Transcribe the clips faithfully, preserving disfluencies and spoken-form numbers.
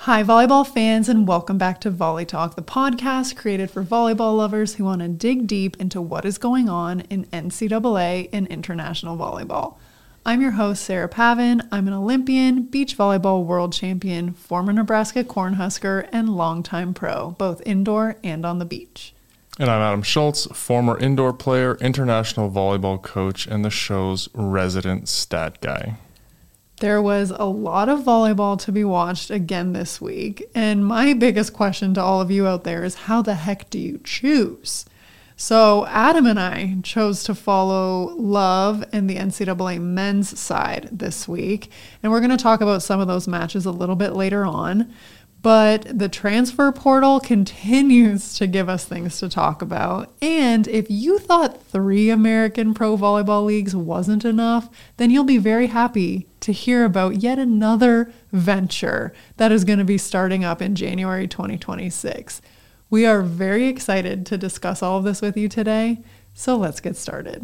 Hi, volleyball fans, and welcome back to Volley Talk, the podcast created for volleyball lovers who want to dig deep into what is going on in N C double A and international volleyball. I'm your host, Sarah Pavin. I'm an Olympian, beach volleyball world champion, former Nebraska Cornhusker, and longtime pro, both indoor and on the beach. And I'm Adam Schultz, former indoor player, international volleyball coach, and the show's resident stat guy. There was a lot of volleyball to be watched again this week, and my biggest question to all of you out there is how the heck do you choose? So Adam and I chose to follow Love and the N C double A men's side this week, and we're going to talk about some of those matches a little bit later on. But the transfer portal continues to give us things to talk about. And if you thought three American pro volleyball leagues wasn't enough, then you'll be very happy to hear about yet another venture that is going to be starting up in January twenty twenty-six. We are very excited to discuss all of this with you today. So let's get started.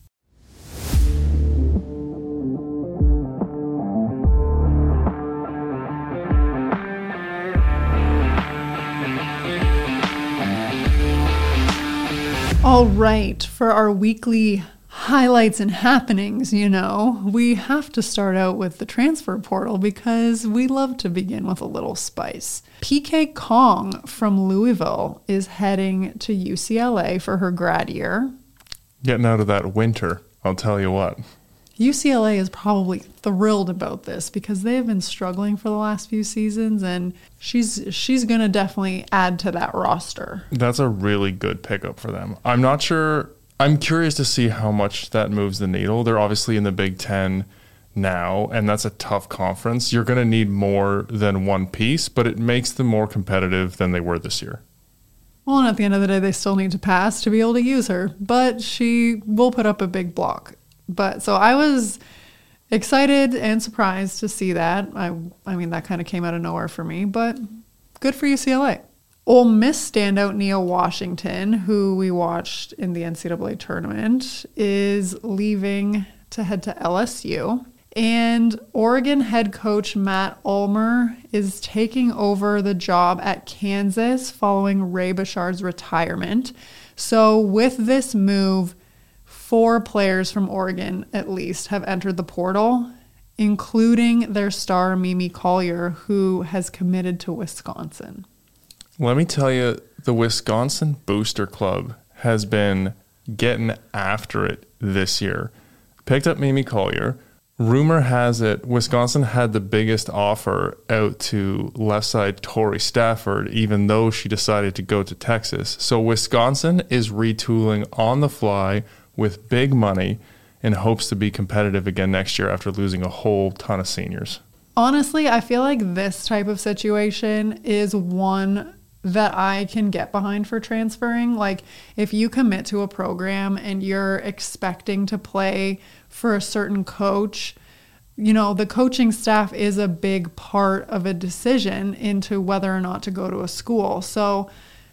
All right, for our weekly highlights and happenings, you know, we have to start out with the transfer portal because we love to begin with a little spice. P K Kong from Louisville is heading to U C L A for her grad year. Getting out of that winter, I'll tell you what. U C L A is probably thrilled about this because they have been struggling for the last few seasons, and she's she's going to definitely add to that roster. That's a really good pickup for them. I'm not sure. I'm curious to see how much that moves the needle. They're obviously in the Big Ten now, and that's a tough conference. You're going to need more than one piece, but it makes them more competitive than they were this year. Well, and at the end of the day, they still need to pass to be able to use her, but she will put up a big block. But so I was excited and surprised to see that. I I mean, that kind of came out of nowhere for me, but good for U C L A. Ole Miss standout Nia Washington, who we watched in the N C double A tournament, is leaving to head to L S U. And Oregon head coach Matt Ulmer is taking over the job at Kansas following Ray Bouchard's retirement. So with this move, four players from Oregon, at least, have entered the portal, including their star Mimi Collier, who has committed to Wisconsin. Let me tell you, the Wisconsin Booster Club has been getting after it this year. Picked up Mimi Collier. Rumor has it Wisconsin had the biggest offer out to left side Tori Stafford, even though she decided to go to Texas. So Wisconsin is retooling on the fly with big money in hopes to be competitive again next year after losing a whole ton of seniors. Honestly, I feel like this type of situation is one that I can get behind for transferring. Like, if you commit to a program and you're expecting to play for a certain coach, you know, the coaching staff is a big part of a decision into whether or not to go to a school. So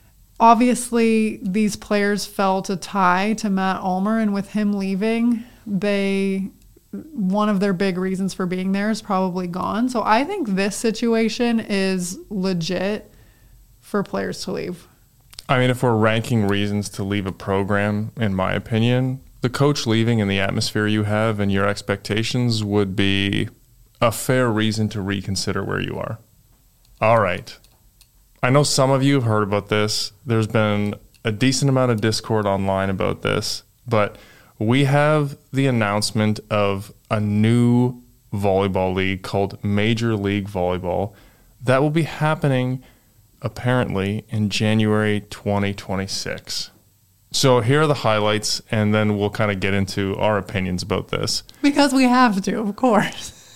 obviously, these players felt a tie to Matt Ulmer, and with him leaving, they one of their big reasons for being there is probably gone. So I think this situation is legit for players to leave. I mean, if we're ranking reasons to leave a program, in my opinion, the coach leaving and the atmosphere you have and your expectations would be a fair reason to reconsider where you are. All right. I know some of you have heard about this. There's been a decent amount of discord online about this, but we have the announcement of a new volleyball league called Major League Volleyball that will be happening apparently in January twenty twenty-six. So here are the highlights, and then we'll kind of get into our opinions about this. Because we have to, of course.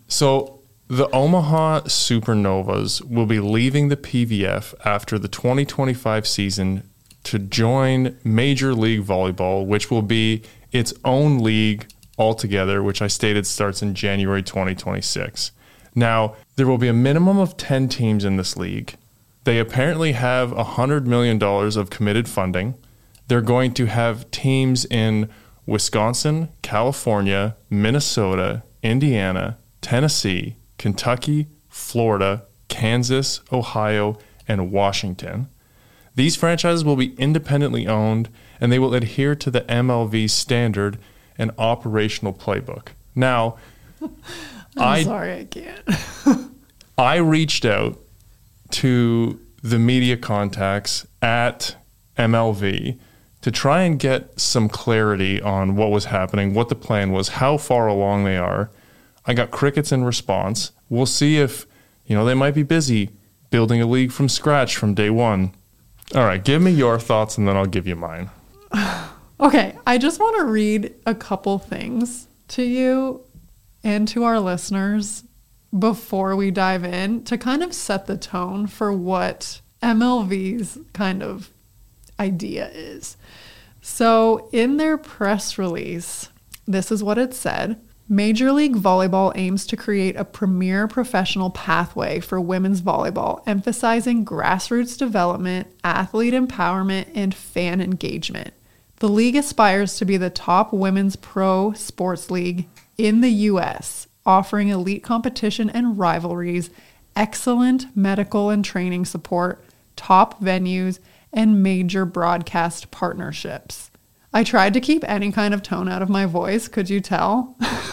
So the Omaha Supernovas will be leaving the P V F after the twenty twenty-five season to join Major League Volleyball, which will be its own league altogether, which I stated starts in January twenty twenty-six. Now, there will be a minimum of ten teams in this league. They apparently have one hundred million dollars of committed funding. They're going to have teams in Wisconsin, California, Minnesota, Indiana, Tennessee, Kentucky, Florida, Kansas, Ohio, and Washington. These franchises will be independently owned, and they will adhere to the M L V standard and operational playbook. Now, I'm I, sorry, I can't. I reached out to the media contacts at M L V to try and get some clarity on what was happening, what the plan was, how far along they are. I got crickets in response. We'll see if, you know, they might be busy building a league from scratch from day one. All right, give me your thoughts and then I'll give you mine. Okay, I just want to read a couple things to you and to our listeners before we dive in to kind of set the tone for what M L V's kind of idea is. So in their press release, this is what it said. Major League Volleyball aims to create a premier professional pathway for women's volleyball, emphasizing grassroots development, athlete empowerment, and fan engagement. The league aspires to be the top women's pro sports league in the U S, offering elite competition and rivalries, excellent medical and training support, top venues, and major broadcast partnerships. I tried to keep any kind of tone out of my voice. Could you tell?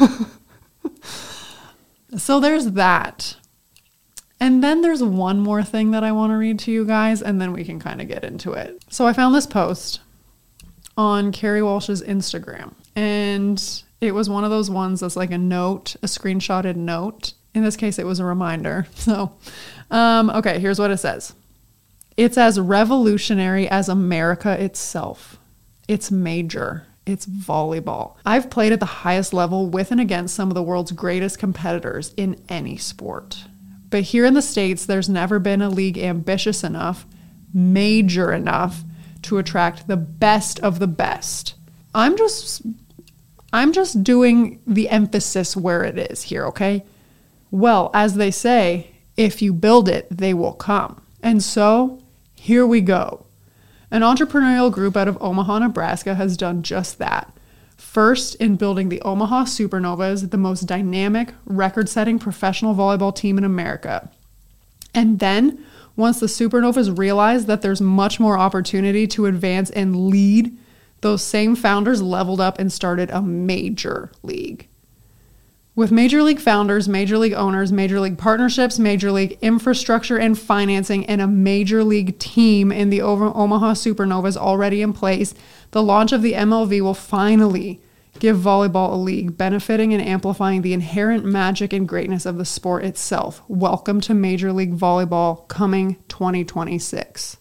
So there's that. And then there's one more thing that I want to read to you guys, and then we can kind of get into it. So I found this post on Carrie Walsh's Instagram, and it was one of those ones that's like a note, a screenshotted note. In this case, it was a reminder. So, um, okay, here's what it says. It's as revolutionary as America itself. It's major. It's volleyball. I've played at the highest level with and against some of the world's greatest competitors in any sport. But here in the States, there's never been a league ambitious enough, major enough to attract the best of the best. I'm just, I'm just doing the emphasis where it is here, okay? Well, as they say, if you build it, they will come. And so, here we go. An entrepreneurial group out of Omaha, Nebraska has done just that. First, in building the Omaha Supernovas, the most dynamic, record-setting professional volleyball team in America. And then, once the Supernovas realized that there's much more opportunity to advance and lead, those same founders leveled up and started a major league. With major league founders, major league owners, major league partnerships, major league infrastructure and financing, and a major league team in the Omaha Supernovas already in place, the launch of the M L V will finally give volleyball a league, benefiting and amplifying the inherent magic and greatness of the sport itself. Welcome to Major League Volleyball coming twenty twenty-six.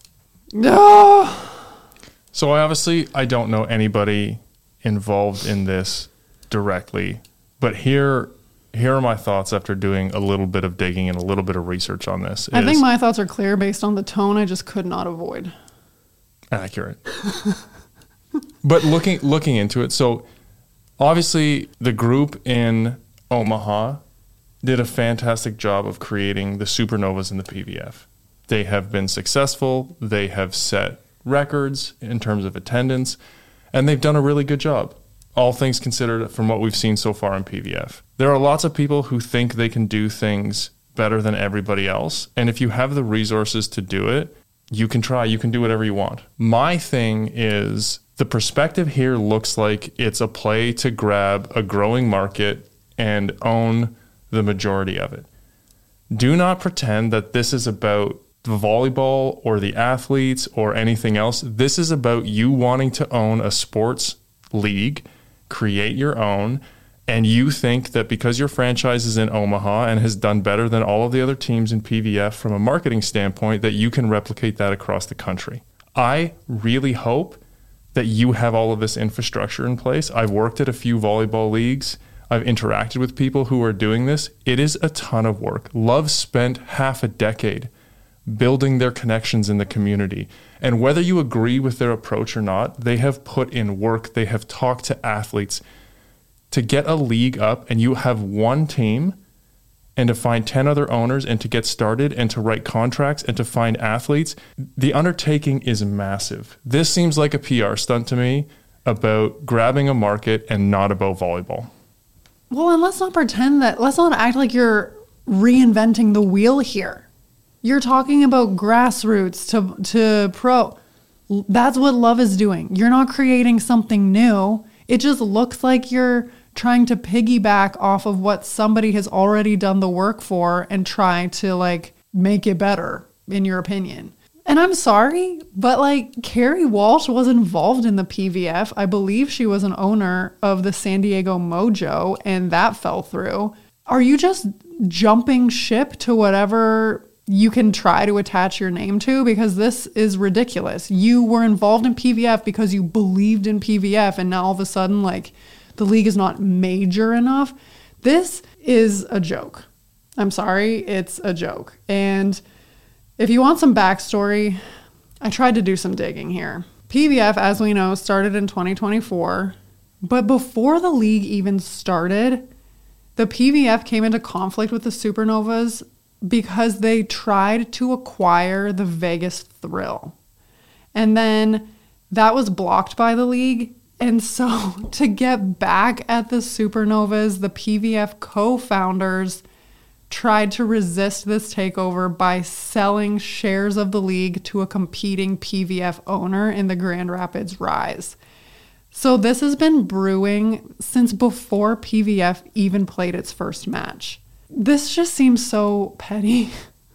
Oh. So I obviously, I don't know anybody involved in this directly. But here, here are my thoughts after doing a little bit of digging and a little bit of research on this. I think my thoughts are clear based on the tone I just could not avoid. Accurate. But looking looking into it, so obviously the group in Omaha did a fantastic job of creating the Supernovas in the P V F. They have been successful. They have set records in terms of attendance, and they've done a really good job. All things considered from what we've seen so far in P V F. There are lots of people who think they can do things better than everybody else. And if you have the resources to do it, you can try, you can do whatever you want. My thing is the perspective here looks like it's a play to grab a growing market and own the majority of it. Do not pretend that this is about the volleyball or the athletes or anything else. This is about you wanting to own a sports league, create your own, and you think that because your franchise is in Omaha and has done better than all of the other teams in P V F from a marketing standpoint, that you can replicate that across the country. I really hope that you have all of this infrastructure in place. I've worked at a few volleyball leagues. I've interacted with people who are doing this. It is a ton of work. Love spent half a decade building their connections in the community. And whether you agree with their approach or not, they have put in work. They have talked to athletes to get a league up, and you have one team and to find ten other owners and to get started and to write contracts and to find athletes. The undertaking is massive. This seems like a P R stunt to me about grabbing a market and not about volleyball. Well, and let's not pretend that, let's not act like you're reinventing the wheel here. You're talking about grassroots to to pro. That's what Love is doing. You're not creating something new. It just looks like you're trying to piggyback off of what somebody has already done the work for and try to like make it better, in your opinion. And I'm sorry, but like Carrie Walsh was involved in the P V F. I believe she was an owner of the San Diego Mojo, and that fell through. Are you just jumping ship to whatever you can try to attach your name to? Because this is ridiculous. You were involved in P V F because you believed in P V F, and now all of a sudden, like, the league is not major enough. This is a joke. I'm sorry, it's a joke. And if you want some backstory, I tried to do some digging here. P V F, as we know, started in twenty twenty-four, but before the league even started, the P V F came into conflict with the Supernovas because they tried to acquire the Vegas Thrill. And then that was blocked by the league. And so to get back at the Supernovas, the P V F co-founders tried to resist this takeover by selling shares of the league to a competing P V F owner in the Grand Rapids Rise. So this has been brewing since before P V F even played its first match. This just seems so petty.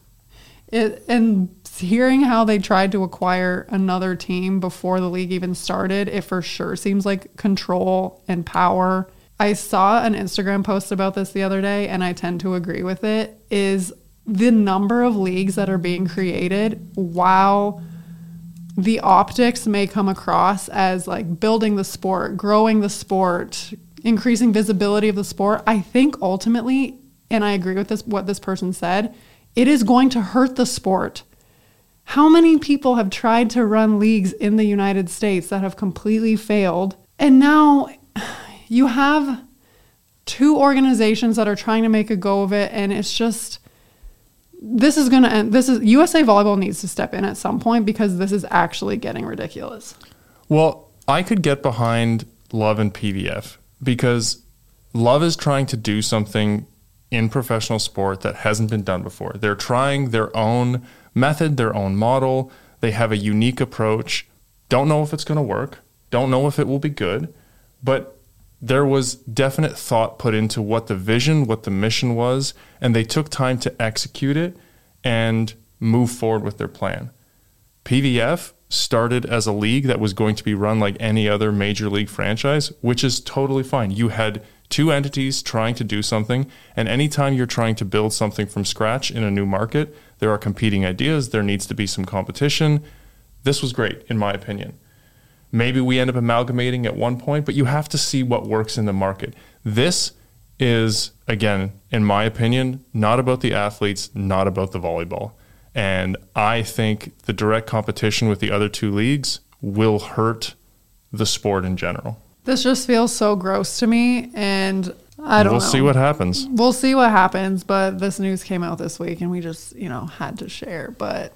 It, and hearing how they tried to acquire another team before the league even started, it for sure seems like control and power. I saw an Instagram post about this the other day, and I tend to agree with it, is the number of leagues that are being created, while the optics may come across as like building the sport, growing the sport, increasing visibility of the sport. I think ultimately, and I agree with this, what this person said, it is going to hurt the sport. How many people have tried to run leagues in the United States that have completely failed? And now you have two organizations that are trying to make a go of it, and it's just, this is going to end. This is, U S A Volleyball needs to step in at some point, because this is actually getting ridiculous. Well, I could get behind Love and P V F, because Love is trying to do something in professional sport that hasn't been done before. They're trying their own method, their own model. They have a unique approach. Don't know if it's going to work. Don't know if it will be good. But there was definite thought put into what the vision, what the mission was, and they took time to execute it and move forward with their plan. P V F started as a league that was going to be run like any other major league franchise, which is totally fine. You had two entities trying to do something, and anytime you're trying to build something from scratch in a new market, there are competing ideas, there needs to be some competition. This was great, in my opinion. Maybe we end up amalgamating at one point, but you have to see what works in the market. This is, again, in my opinion, not about the athletes, not about the volleyball. And I think the direct competition with the other two leagues will hurt the sport in general. This just feels so gross to me, and I don't we'll know. see what happens. We'll see what happens, but this news came out this week, and we just, you know, had to share. But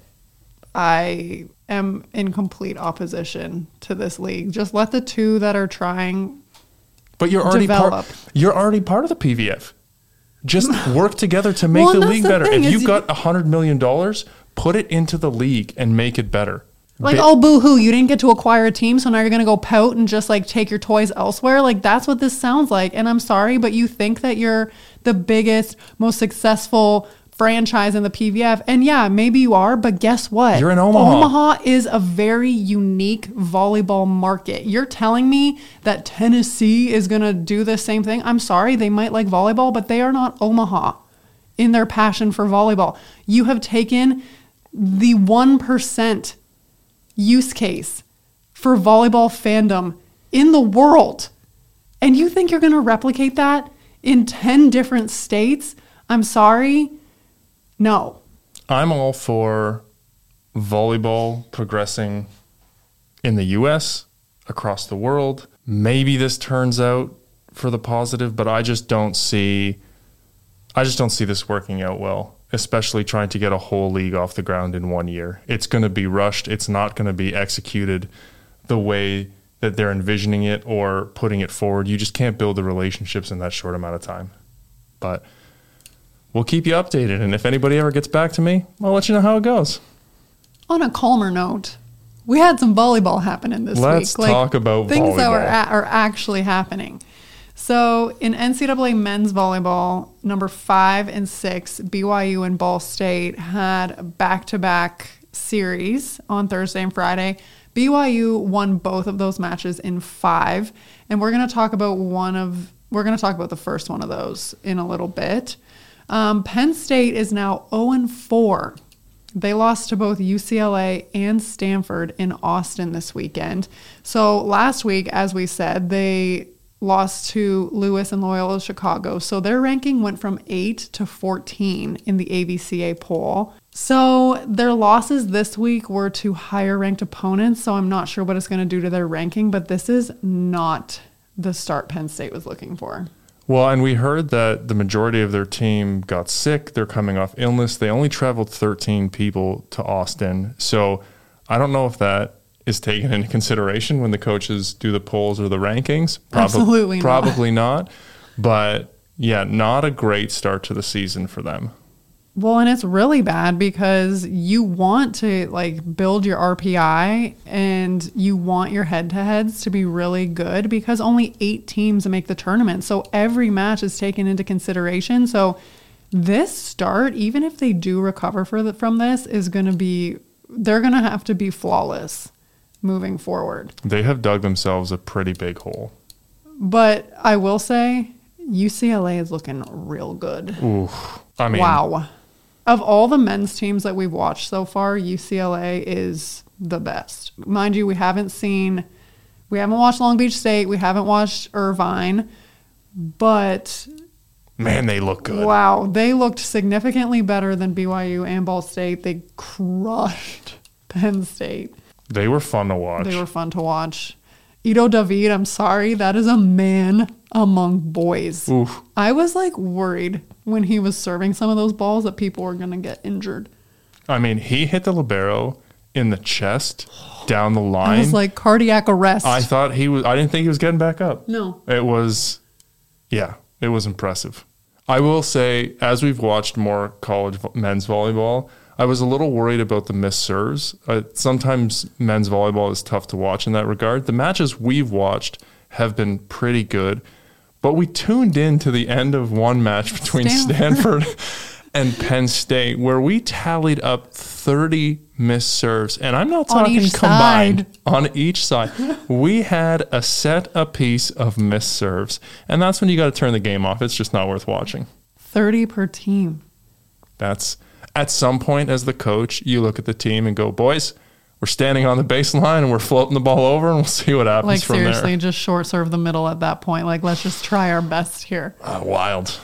I am in complete opposition to this league. Just let the two that are trying But you're already develop. part. You're already part of the P V F. Just work together to make Well, the and league that's the better. thing If is you've you- got a hundred million dollars, put it into the league and make it better. Like, Bi- oh, boo-hoo, you didn't get to acquire a team, so now you're going to go pout and just, like, take your toys elsewhere? Like, that's what this sounds like. And I'm sorry, but you think that you're the biggest, most successful franchise in the P V F. And, yeah, maybe you are, but guess what? You're in Omaha. Omaha is a very unique volleyball market. You're telling me that Tennessee is going to do the same thing? I'm sorry, they might like volleyball, but they are not Omaha in their passion for volleyball. You have taken the one percent use case for volleyball fandom in the world, and you think you're going to replicate that in ten different states? I'm sorry. No. I'm all for volleyball progressing in the U S, across the world. Maybe this turns out for the positive, but I just don't see I just don't see this working out well, especially trying to get a whole league off the ground in one year. It's going to be rushed. It's not going to be executed the way that they're envisioning it or putting it forward. You just can't build the relationships in that short amount of time. But we'll keep you updated. And if anybody ever gets back to me, I'll let you know how it goes. On a calmer note, we had some volleyball happening this Let's week. Let's talk about things volleyball. that are, a- are actually happening. So in N C double A men's volleyball, number five and six, B Y U and Ball State had back-to-back series on Thursday and Friday. B Y U won both of those matches in five, and we're going to talk about one of we're going to talk about the first one of those in a little bit. Um, Penn State is now oh and four. They lost to both U C L A and Stanford in Austin this weekend. So last week, as we said, they lost to Lewis and Loyola Chicago. So their ranking went from eight to fourteen in the A V C A poll. So their losses this week were to higher ranked opponents. So I'm not sure what it's going to do to their ranking, but this is not the start Penn State was looking for. Well, and we heard that the majority of their team got sick. They're coming off illness. They only traveled thirteen people to Austin. So I don't know if that is taken into consideration when the coaches do the polls or the rankings. Prob- Absolutely not. Probably not. But yeah, not a great start to the season for them. Well, and it's really bad because you want to like build your R P I and you want your head-to-heads to be really good because only eight teams make the tournament. So every match is taken into consideration. So this start, even if they do recover for the, from this, is going to be, they're going to have to be flawless moving forward. They have dug themselves a pretty big hole. But I will say U C L A is looking real good. Ooh, I mean, wow. Of all the men's teams that we've watched so far, U C L A is the best. Mind you, we haven't seen, we haven't watched Long Beach State, we haven't watched Irvine, but man, they look good. Wow, they looked significantly better than B Y U and Ball State. They crushed Penn State. They were fun to watch. They were fun to watch. Ito David, I'm sorry, that is a man among boys. Oof. I was like worried when he was serving some of those balls that people were going to get injured. I mean, he hit the libero in the chest down the line. I was like cardiac arrest. I thought he was, I didn't think he was getting back up. No. It was, yeah, it was impressive. I will say, as we've watched more college men's volleyball, I was a little worried about the missed serves. Uh, sometimes men's volleyball is tough to watch in that regard. The matches we've watched have been pretty good, but we tuned in to the end of one match between Stanford, Stanford and Penn State where we tallied up thirty missed serves. And I'm not talking combined. Side. On each side. We had a set apiece of missed serves. And that's when you got to turn the game off. It's just not worth watching. thirty per team. That's... At some point as the coach, you look at the team and go, boys, we're standing on the baseline and we're floating the ball over and we'll see what happens like, from there. Like seriously, just short serve the middle at that point. Like, let's just try our best here. Uh, wild.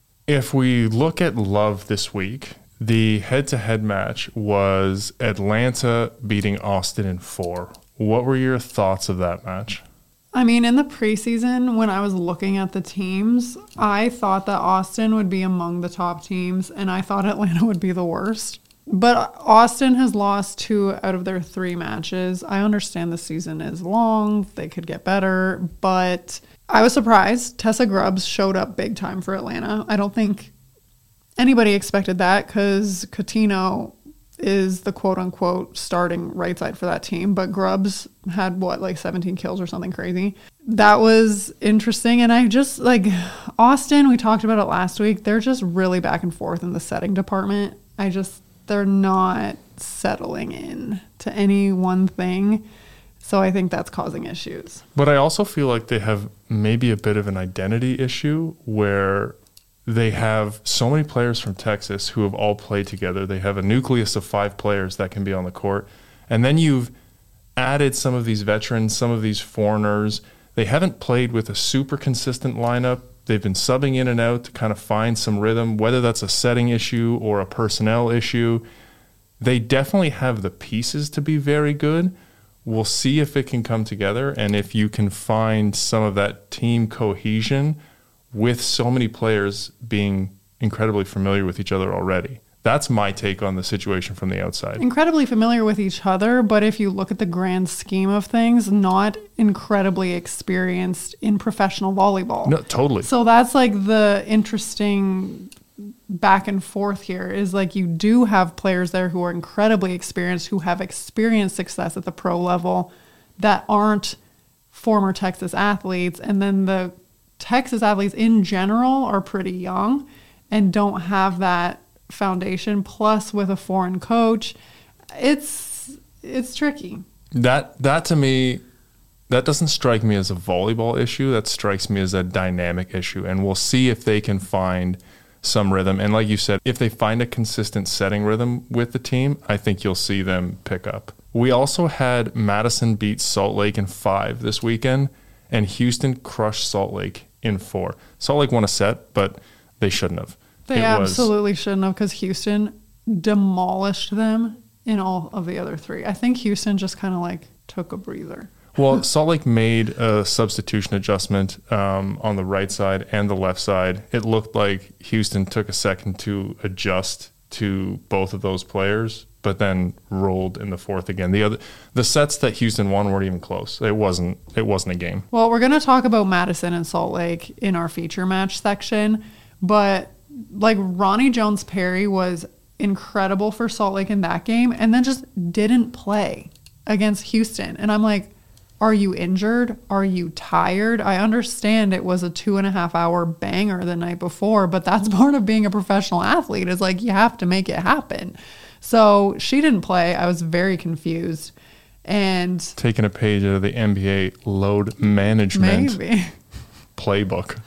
If we look at Love this week, the head-to-head match was Atlanta beating Austin in four. What were your thoughts of that match? I mean, in the preseason, when I was looking at the teams, I thought that Austin would be among the top teams, and I thought Atlanta would be the worst. But Austin has lost two out of their three matches. I understand the season is long. They could get better. But I was surprised. Tessa Grubbs showed up big time for Atlanta. I don't think anybody expected that because Coutinho is the quote-unquote starting right side for that team. But Grubbs had, what, like seventeen kills or something crazy. That was interesting. And I just, like, Austin, we talked about it last week. They're just really back and forth in the setting department. I just, they're not settling in to any one thing. So I think that's causing issues. But I also feel like they have maybe a bit of an identity issue where they have so many players from Texas who have all played together. They have a nucleus of five players that can be on the court. And then you've added some of these veterans, some of these foreigners. They haven't played with a super consistent lineup. They've been subbing in and out to kind of find some rhythm, whether that's a setting issue or a personnel issue. They definitely have the pieces to be very good. We'll see if it can come together and if you can find some of that team cohesion with so many players being incredibly familiar with each other already. That's my take on the situation from the outside. Incredibly familiar with each other, but if you look at the grand scheme of things, not incredibly experienced in professional volleyball. No, totally. So that's like the interesting back and forth here is like you do have players there who are incredibly experienced, who have experienced success at the pro level that aren't former Texas athletes. And then the Texas athletes in general are pretty young and don't have that foundation. Plus with a foreign coach, it's it's tricky. That that to me, that doesn't strike me as a volleyball issue. That strikes me as a dynamic issue. And we'll see if they can find some rhythm. And like you said, if they find a consistent setting rhythm with the team, I think you'll see them pick up. We also had Madison beat Salt Lake in five this weekend, and Houston crushed Salt Lake in four. Salt Lake won a set, but they shouldn't have. They it absolutely was, shouldn't have, because Houston demolished them in all of the other three. I think Houston just kind of like took a breather. Well, Salt Lake made a substitution adjustment um, on the right side and the left side. It looked like Houston took a second to adjust to both of those players, but then rolled in the fourth again. The other, the sets that Houston won weren't even close. It wasn't. It wasn't a game. Well, we're going to talk about Madison and Salt Lake in our feature match section, but like Ronnie Jones-Perry was incredible for Salt Lake in that game, and then just didn't play against Houston. And I'm like, are you injured? Are you tired? I understand it was a two and a half hour banger the night before, but that's part of being a professional athlete, is like you have to make it happen. So she didn't play. I was very confused. And taking a page out of the N B A load management maybe playbook.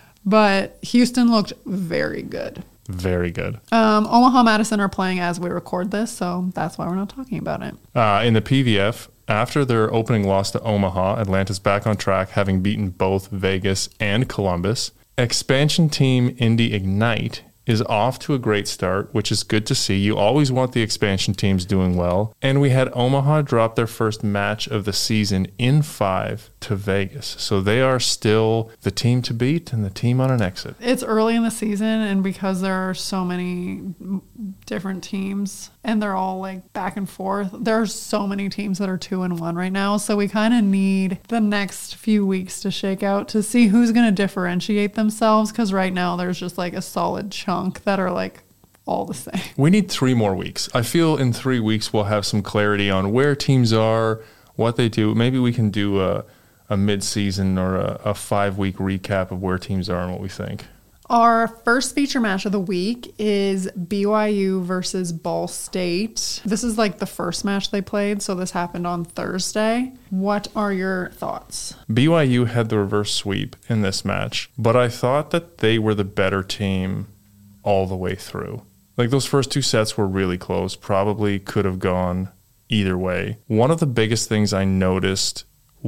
But Houston looked very good. Very good. Um, Omaha Madison are playing as we record this, so that's why we're not talking about it. Uh, in the P V F, after their opening loss to Omaha, Atlanta's back on track, having beaten both Vegas and Columbus. Expansion team Indy Ignite is off to a great start, which is good to see. You always want the expansion teams doing well. And we had Omaha drop their first match of the season in five to Vegas. So they are still the team to beat and the team on an exit. It's early in the season, and because there are so many different teams and they're all like back and forth, there are so many teams that are two and one right now. So we kind of need the next few weeks to shake out to see who's going to differentiate themselves, because right now there's just like a solid chunk that are like all the same. We need three more weeks. I feel in three weeks we'll have some clarity on where teams are, what they do. Maybe we can do a, a mid-season or a, a five-week recap of where teams are and what we think. Our first feature match of the week is B Y U versus Ball State. This is like the first match they played, so this happened on Thursday. What are your thoughts? B Y U had the reverse sweep in this match, but I thought that they were the better team all the way through. Like, those first two sets were really close, probably could have gone either way. One of the biggest things I noticed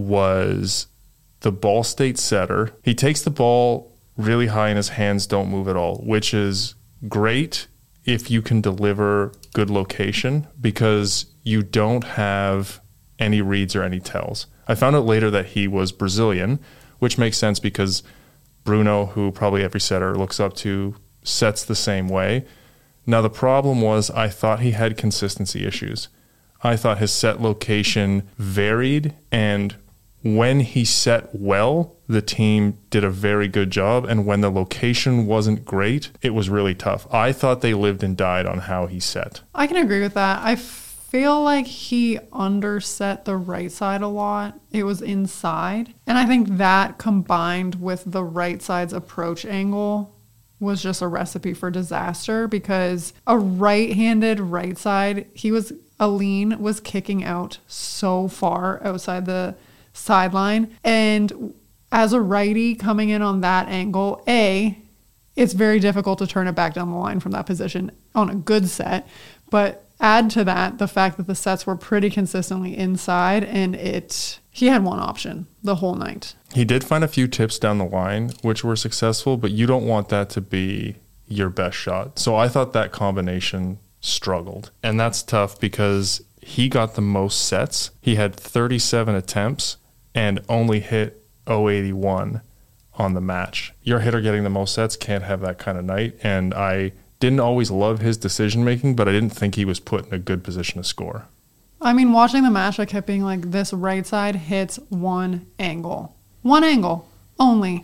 was the Ball State setter. He takes the ball really high and his hands don't move at all, which is great if you can deliver good location, because you don't have any reads or any tells. I found out later that he was Brazilian, which makes sense because Bruno, who probably every setter looks up to, sets the same way. Now, the problem was I thought he had consistency issues. I thought his set location varied, and when he set well, the team did a very good job, and when the location wasn't great, it was really tough. I thought they lived and died on how he set. I can agree with that. I feel like he underset the right side a lot. It was inside, and I think that combined with the right side's approach angle was just a recipe for disaster, because a right-handed right side, he was, Aline was kicking out so far outside the sideline. And as a righty coming in on that angle, A, it's very difficult to turn it back down the line from that position on a good set. But add to that the fact that the sets were pretty consistently inside, and it he had one option the whole night. He did find a few tips down the line, which were successful, but you don't want that to be your best shot. So I thought that combination struggled. And that's tough because he got the most sets. He had thirty-seven attempts and only hit oh eighty-one on the match. Your hitter getting the most sets can't have that kind of night. And I didn't always love his decision-making, but I didn't think he was put in a good position to score. I mean, watching the match, I kept being like, this right side hits one angle. One angle only.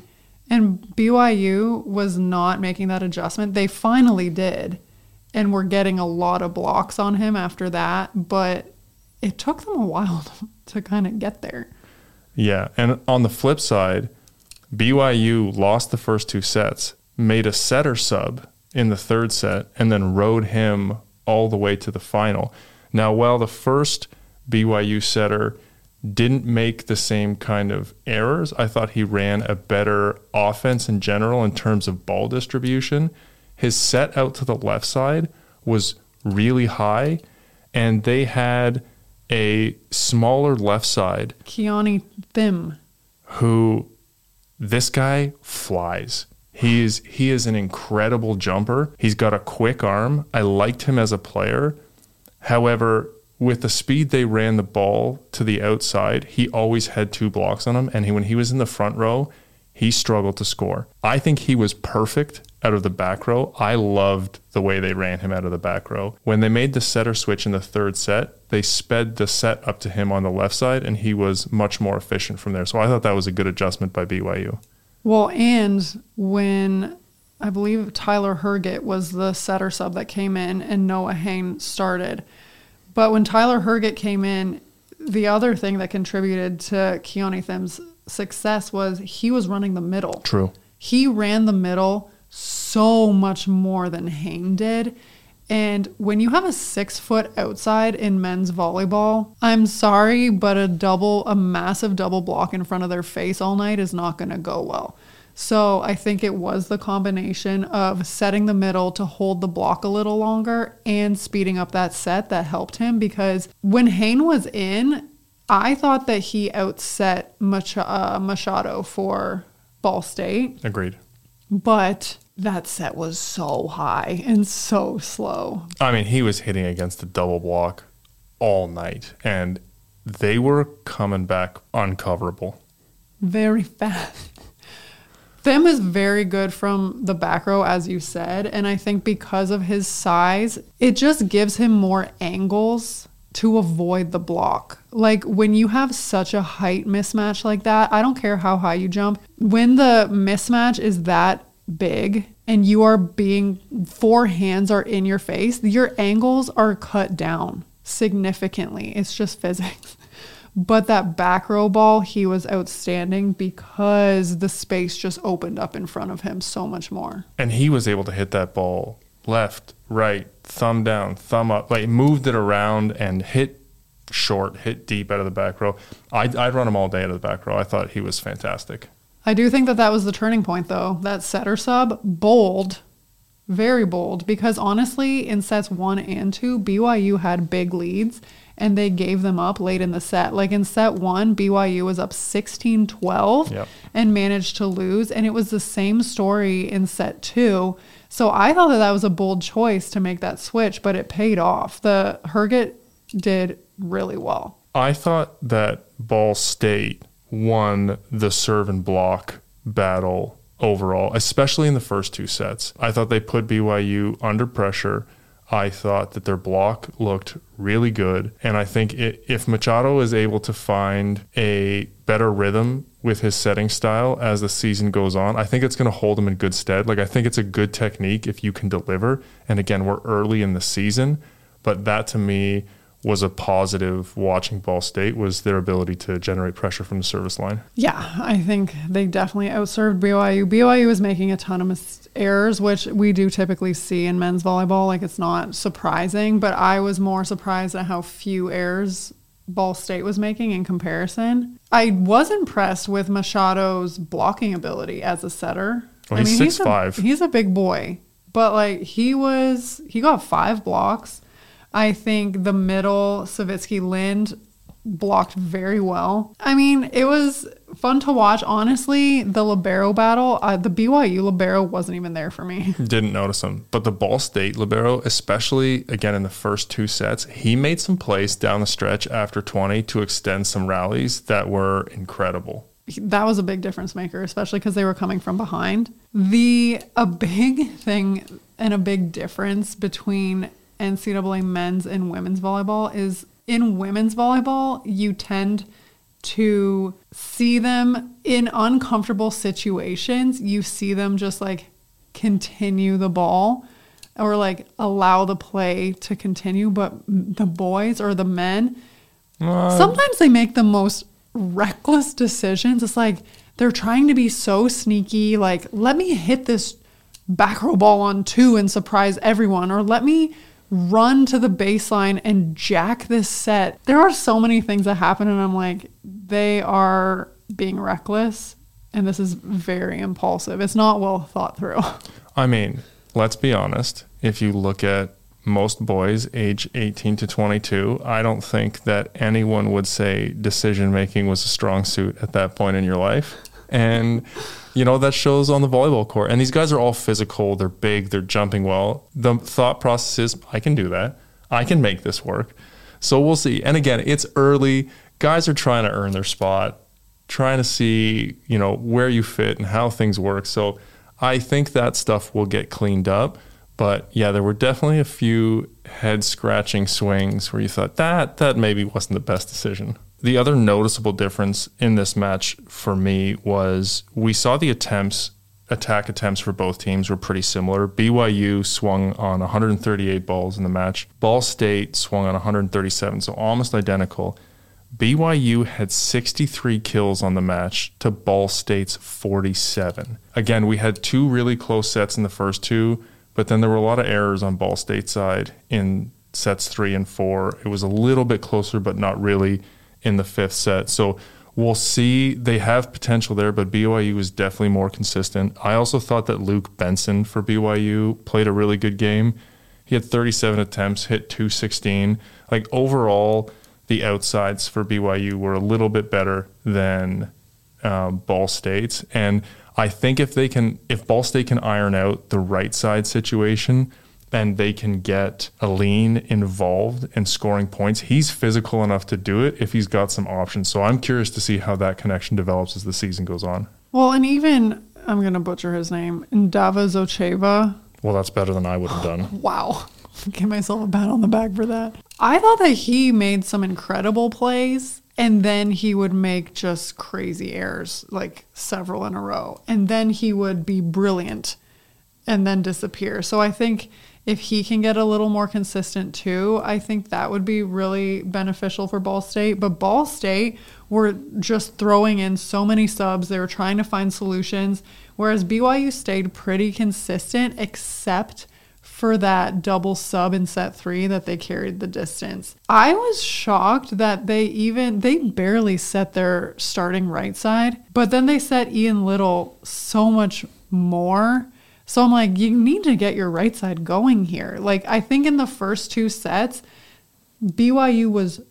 And B Y U was not making that adjustment. They finally did. And were getting a lot of blocks on him after that. But it took them a while to, to kind of get there. Yeah. And on the flip side, B Y U lost the first two sets, made a setter sub in the third set, and then rode him all the way to the final. Now, while the first B Y U setter didn't make the same kind of errors, I thought he ran a better offense in general in terms of ball distribution. His set out to the left side was really high, and they had a smaller left side. Keone Thim. Who, this guy flies. He is, he is an incredible jumper. He's got a quick arm. I liked him as a player. However, with the speed they ran the ball to the outside, he always had two blocks on him. And he, when he was in the front row, he struggled to score. I think he was perfect out of the back row. I loved the way they ran him out of the back row. When they made the setter switch in the third set, they sped the set up to him on the left side, and he was much more efficient from there. So I thought that was a good adjustment by B Y U. Well, and when I believe Tyler Herget was the setter sub that came in and Noah Hain started. But when Tyler Herget came in, the other thing that contributed to Keone Thim's success was he was running the middle. True. He ran the middle so much more than Hain did. And when you have a six foot outside in men's volleyball, I'm sorry, but a double, a massive double block in front of their face all night is not going to go well. So I think it was the combination of setting the middle to hold the block a little longer and speeding up that set that helped him, because when Hain was in, I thought that he outset Mach- uh, Machado for Ball State. Agreed. But that set was so high and so slow. I mean, he was hitting against the double block all night, and they were coming back uncoverable. Very fast. Thim is very good from the back row, as you said, and I think because of his size, it just gives him more angles to avoid the block. Like when you have such a height mismatch like that, I don't care how high you jump, when the mismatch is that big and you are being, four hands are in your face, your angles are cut down significantly. It's just physics. But that back row ball, he was outstanding because the space just opened up in front of him so much more. And he was able to hit that ball left, right, thumb down, thumb up, like moved it around and hit short, hit deep out of the back row. I'd, I'd run him all day out of the back row. I thought he was fantastic. I do think that that was the turning point, though. That setter sub, bold, very bold, because honestly, in sets one and two, B Y U had big leads, and they gave them up late in the set. Like in set one, B Y U was up sixteen twelve yep. and managed to lose. And it was the same story in set two. So I thought that that was a bold choice to make that switch, but it paid off. The Herget did really well. I thought that Ball State won the serve and block battle overall, especially in the first two sets. I thought they put B Y U under pressure. I thought that their block looked really good. And I think it, if Machado is able to find a better rhythm with his setting style as the season goes on, I think it's going to hold him in good stead. Like, I think it's a good technique if you can deliver. And again, we're early in the season, but that to me was a positive watching Ball State, was their ability to generate pressure from the service line. Yeah, I think they definitely outserved B Y U. B Y U was making a ton of mis- errors, which we do typically see in men's volleyball. Like, it's not surprising, but I was more surprised at how few errors Ball State was making in comparison. I was impressed with Machado's blocking ability as a setter. Well, he's I mean, six five. He's a, he's a big boy, but like he was, he got five blocks. I think the middle, Savitsky Lind, blocked very well. I mean, it was fun to watch. Honestly, the libero battle, uh, the B Y U libero wasn't even there for me. Didn't notice him. But the Ball State libero, especially, again, in the first two sets, he made some plays down the stretch after twenty to extend some rallies that were incredible. That was a big difference maker, especially because they were coming from behind. The a big thing and a big difference between N C double A men's and women's volleyball is in women's volleyball, you tend to see them in uncomfortable situations. You see them just like continue the ball or like allow the play to continue. But the boys or the men, uh, sometimes they make the most reckless decisions. It's like they're trying to be so sneaky, like, let me hit this back row ball on two and surprise everyone, or let me run to the baseline and jack this set. There are so many things that happen, and I'm like, they are being reckless, and this is very impulsive. It's not well thought through. I mean, let's be honest. If you look at most boys age eighteen to twenty-two, I don't think that anyone would say decision making was a strong suit at that point in your life. And you know, that shows on the volleyball court. And these guys are all physical. They're big. They're jumping well. The thought process is, I can do that. I can make this work. So we'll see. And again, it's early. Guys are trying to earn their spot, trying to see, you know, where you fit and how things work. So I think that stuff will get cleaned up. But yeah, there were definitely a few head-scratching swings where you thought that that maybe wasn't the best decision. The other noticeable difference in this match for me was we saw the attempts, attack attempts for both teams were pretty similar. B Y U swung on one hundred thirty-eight balls in the match. Ball State swung on one hundred thirty-seven, so almost identical. B Y U had sixty-three kills on the match to Ball State's forty-seven. Again, we had two really close sets in the first two, but then there were a lot of errors on Ball State's side in sets three and four. It was a little bit closer, but not really in the fifth set. So we'll see. They have potential there, but B Y U is definitely more consistent. I also thought that Luke Benson for B Y U played a really good game. He had thirty-seven attempts, hit two sixteen. Like overall, the outsides for B Y U were a little bit better than um, Ball State's. And I think if they can, if Ball State can iron out the right side situation, and they can get Aline involved in scoring points, he's physical enough to do it if he's got some options. So I'm curious to see how that connection develops as the season goes on. Well, and even, I'm going to butcher his name, Ndava Zocheva. Well, that's better than I would have done. Wow. Give myself a pat on the back for that. I thought that he made some incredible plays, and then he would make just crazy errors, like several in a row. And then he would be brilliant and then disappear. So I think if he can get a little more consistent too, I think that would be really beneficial for Ball State. But Ball State were just throwing in so many subs. They were trying to find solutions, whereas B Y U stayed pretty consistent except for that double sub in set three that they carried the distance. I was shocked that they even, they barely set their starting right side, but then they set Ian Little so much more. So I'm like, you need to get your right side going here. Like, I think in the first two sets, B Y U was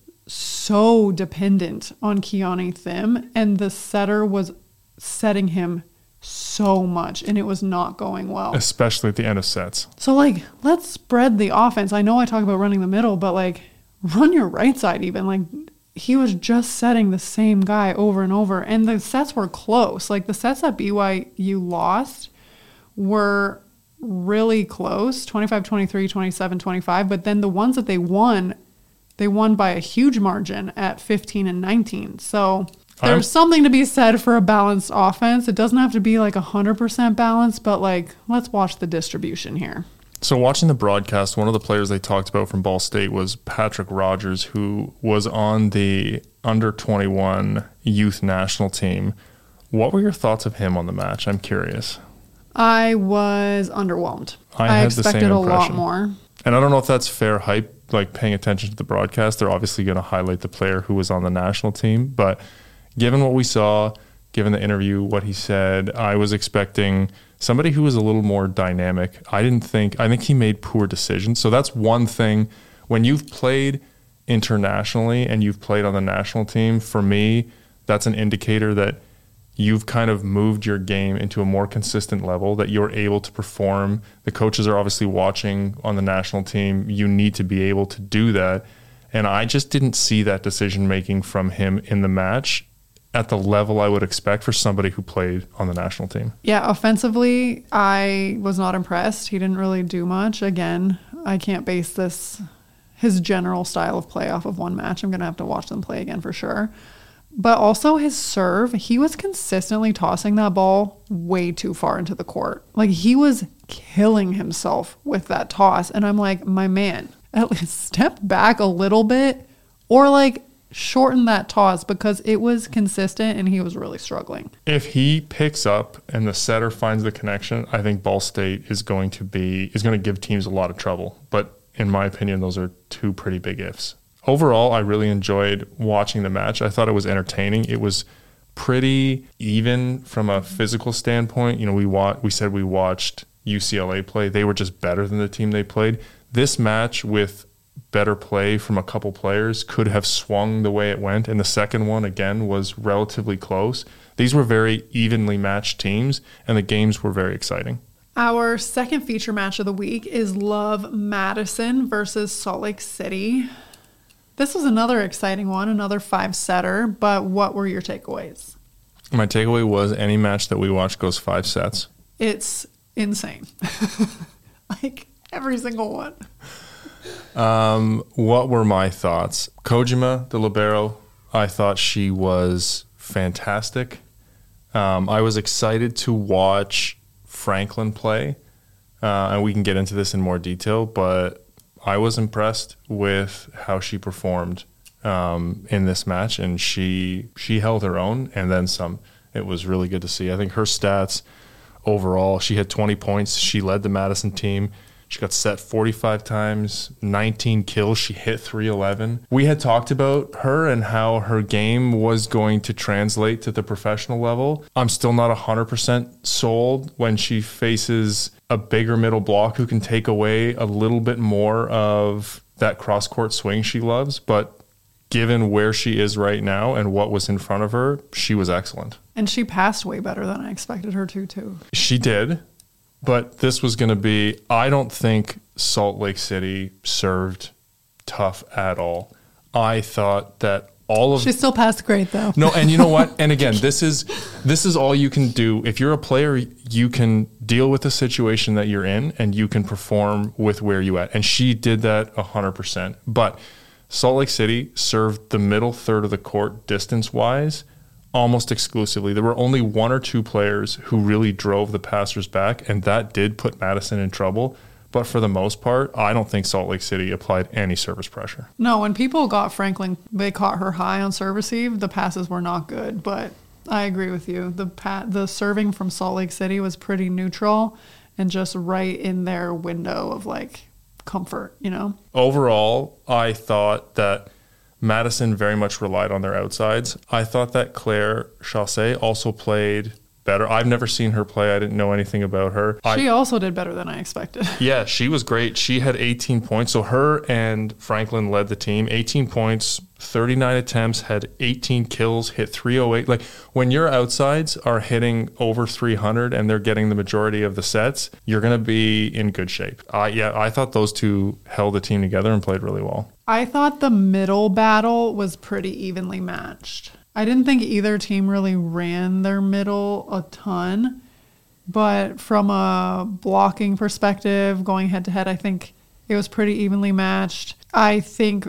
so dependent on Keone Thim, and the setter was setting him so much, and it was not going well. Especially at the end of sets. So, like, let's spread the offense. I know I talk about running the middle, but, like, run your right side even. Like, he was just setting the same guy over and over, and the sets were close. Like, the sets that B Y U lost were really close, twenty-five twenty-three, twenty-seven twenty-five, but then the ones that they won, they won by a huge margin at fifteen and nineteen. So there's I'm, something to be said for a balanced offense. It doesn't have to be like one hundred percent balanced, but like, let's watch the distribution here. So watching the broadcast, one of the players they talked about from Ball State was Patrick Rogers, who was on the under twenty-one youth national team. What were your thoughts of him on the match? I'm curious. I was underwhelmed. I, I had expected the same a impression. lot more. And I don't know if that's fair hype, like paying attention to the broadcast. They're obviously going to highlight the player who was on the national team. But given what we saw, given the interview, what he said, I was expecting somebody who was a little more dynamic. I didn't think, I think he made poor decisions. So that's one thing. When you've played internationally and you've played on the national team, for me, that's an indicator that you've kind of moved your game into a more consistent level, that you're able to perform. The coaches are obviously watching on the national team. You need to be able to do that. And I just didn't see that decision-making from him in the match at the level I would expect for somebody who played on the national team. Yeah, offensively, I was not impressed. He didn't really do much. Again, I can't base this, his general style of play off of one match. I'm going to have to watch them play again for sure. But also his serve, he was consistently tossing that ball way too far into the court. Like, he was killing himself with that toss. And I'm like, my man, at least step back a little bit or like shorten that toss, because it was consistent and he was really struggling. If he picks up and the setter finds the connection, I think Ball State is going to be is going to give teams a lot of trouble. But in my opinion, those are two pretty big ifs. Overall, I really enjoyed watching the match. I thought it was entertaining. It was pretty even from a physical standpoint. You know, we wa- we said we watched U C L A play. They were just better than the team they played. This match with better play from a couple players could have swung the way it went. And the second one, again, was relatively close. These were very evenly matched teams, and the games were very exciting. Our second feature match of the week is Love Madison versus Salt Lake City. This was another exciting one, another five-setter, but what were your takeaways? My takeaway was any match that we watch goes five sets. It's insane. Like, every single one. Um, what were my thoughts? Kojima, the libero, I thought she was fantastic. Um, I was excited to watch Franklin play, uh, and we can get into this in more detail, but I was impressed with how she performed um, in this match, and she she held her own and then some. It was really good to see. I think her stats overall, she had twenty points. She led the Madison team. She got set forty-five times, nineteen kills. She hit three eleven. We had talked about her and how her game was going to translate to the professional level. I'm still not one hundred percent sold when she faces a bigger middle block who can take away a little bit more of that cross-court swing she loves. But given where she is right now and what was in front of her, she was excellent. And she passed way better than I expected her to, too. She did. But this was going to be, I don't think Salt Lake City served tough at all. I thought that all of... She still passed great, though. No, and you know what? And again, this is this is all you can do. If you're a player, you can deal with the situation that you're in and you can perform with where you at. And she did that one hundred percent. But Salt Lake City served the middle third of the court distance-wise almost exclusively. There were only one or two players who really drove the passers back, and that did put Madison in trouble. But for the most part, I don't think Salt Lake City applied any service pressure. No, when people got Franklin, they caught her high on service eve. The passes were not good, but I agree with you. The pa- the serving from Salt Lake City was pretty neutral and just right in their window of like comfort, you know? Overall, I thought that Madison very much relied on their outsides. I thought that Claire Chaussee also played better. I've never seen her play. I didn't know anything about her. She I, also did better than I expected. Yeah, she was great. She had eighteen points. So her and Franklin led the team. eighteen points, thirty-nine attempts, had eighteen kills, hit three oh eight. Like, when your outsides are hitting over three hundred and they're getting the majority of the sets, you're going to be in good shape. I yeah, I thought those two held the team together and played really well. I thought the middle battle was pretty evenly matched. I didn't think either team really ran their middle a ton, but from a blocking perspective, going head to head, I think it was pretty evenly matched. I think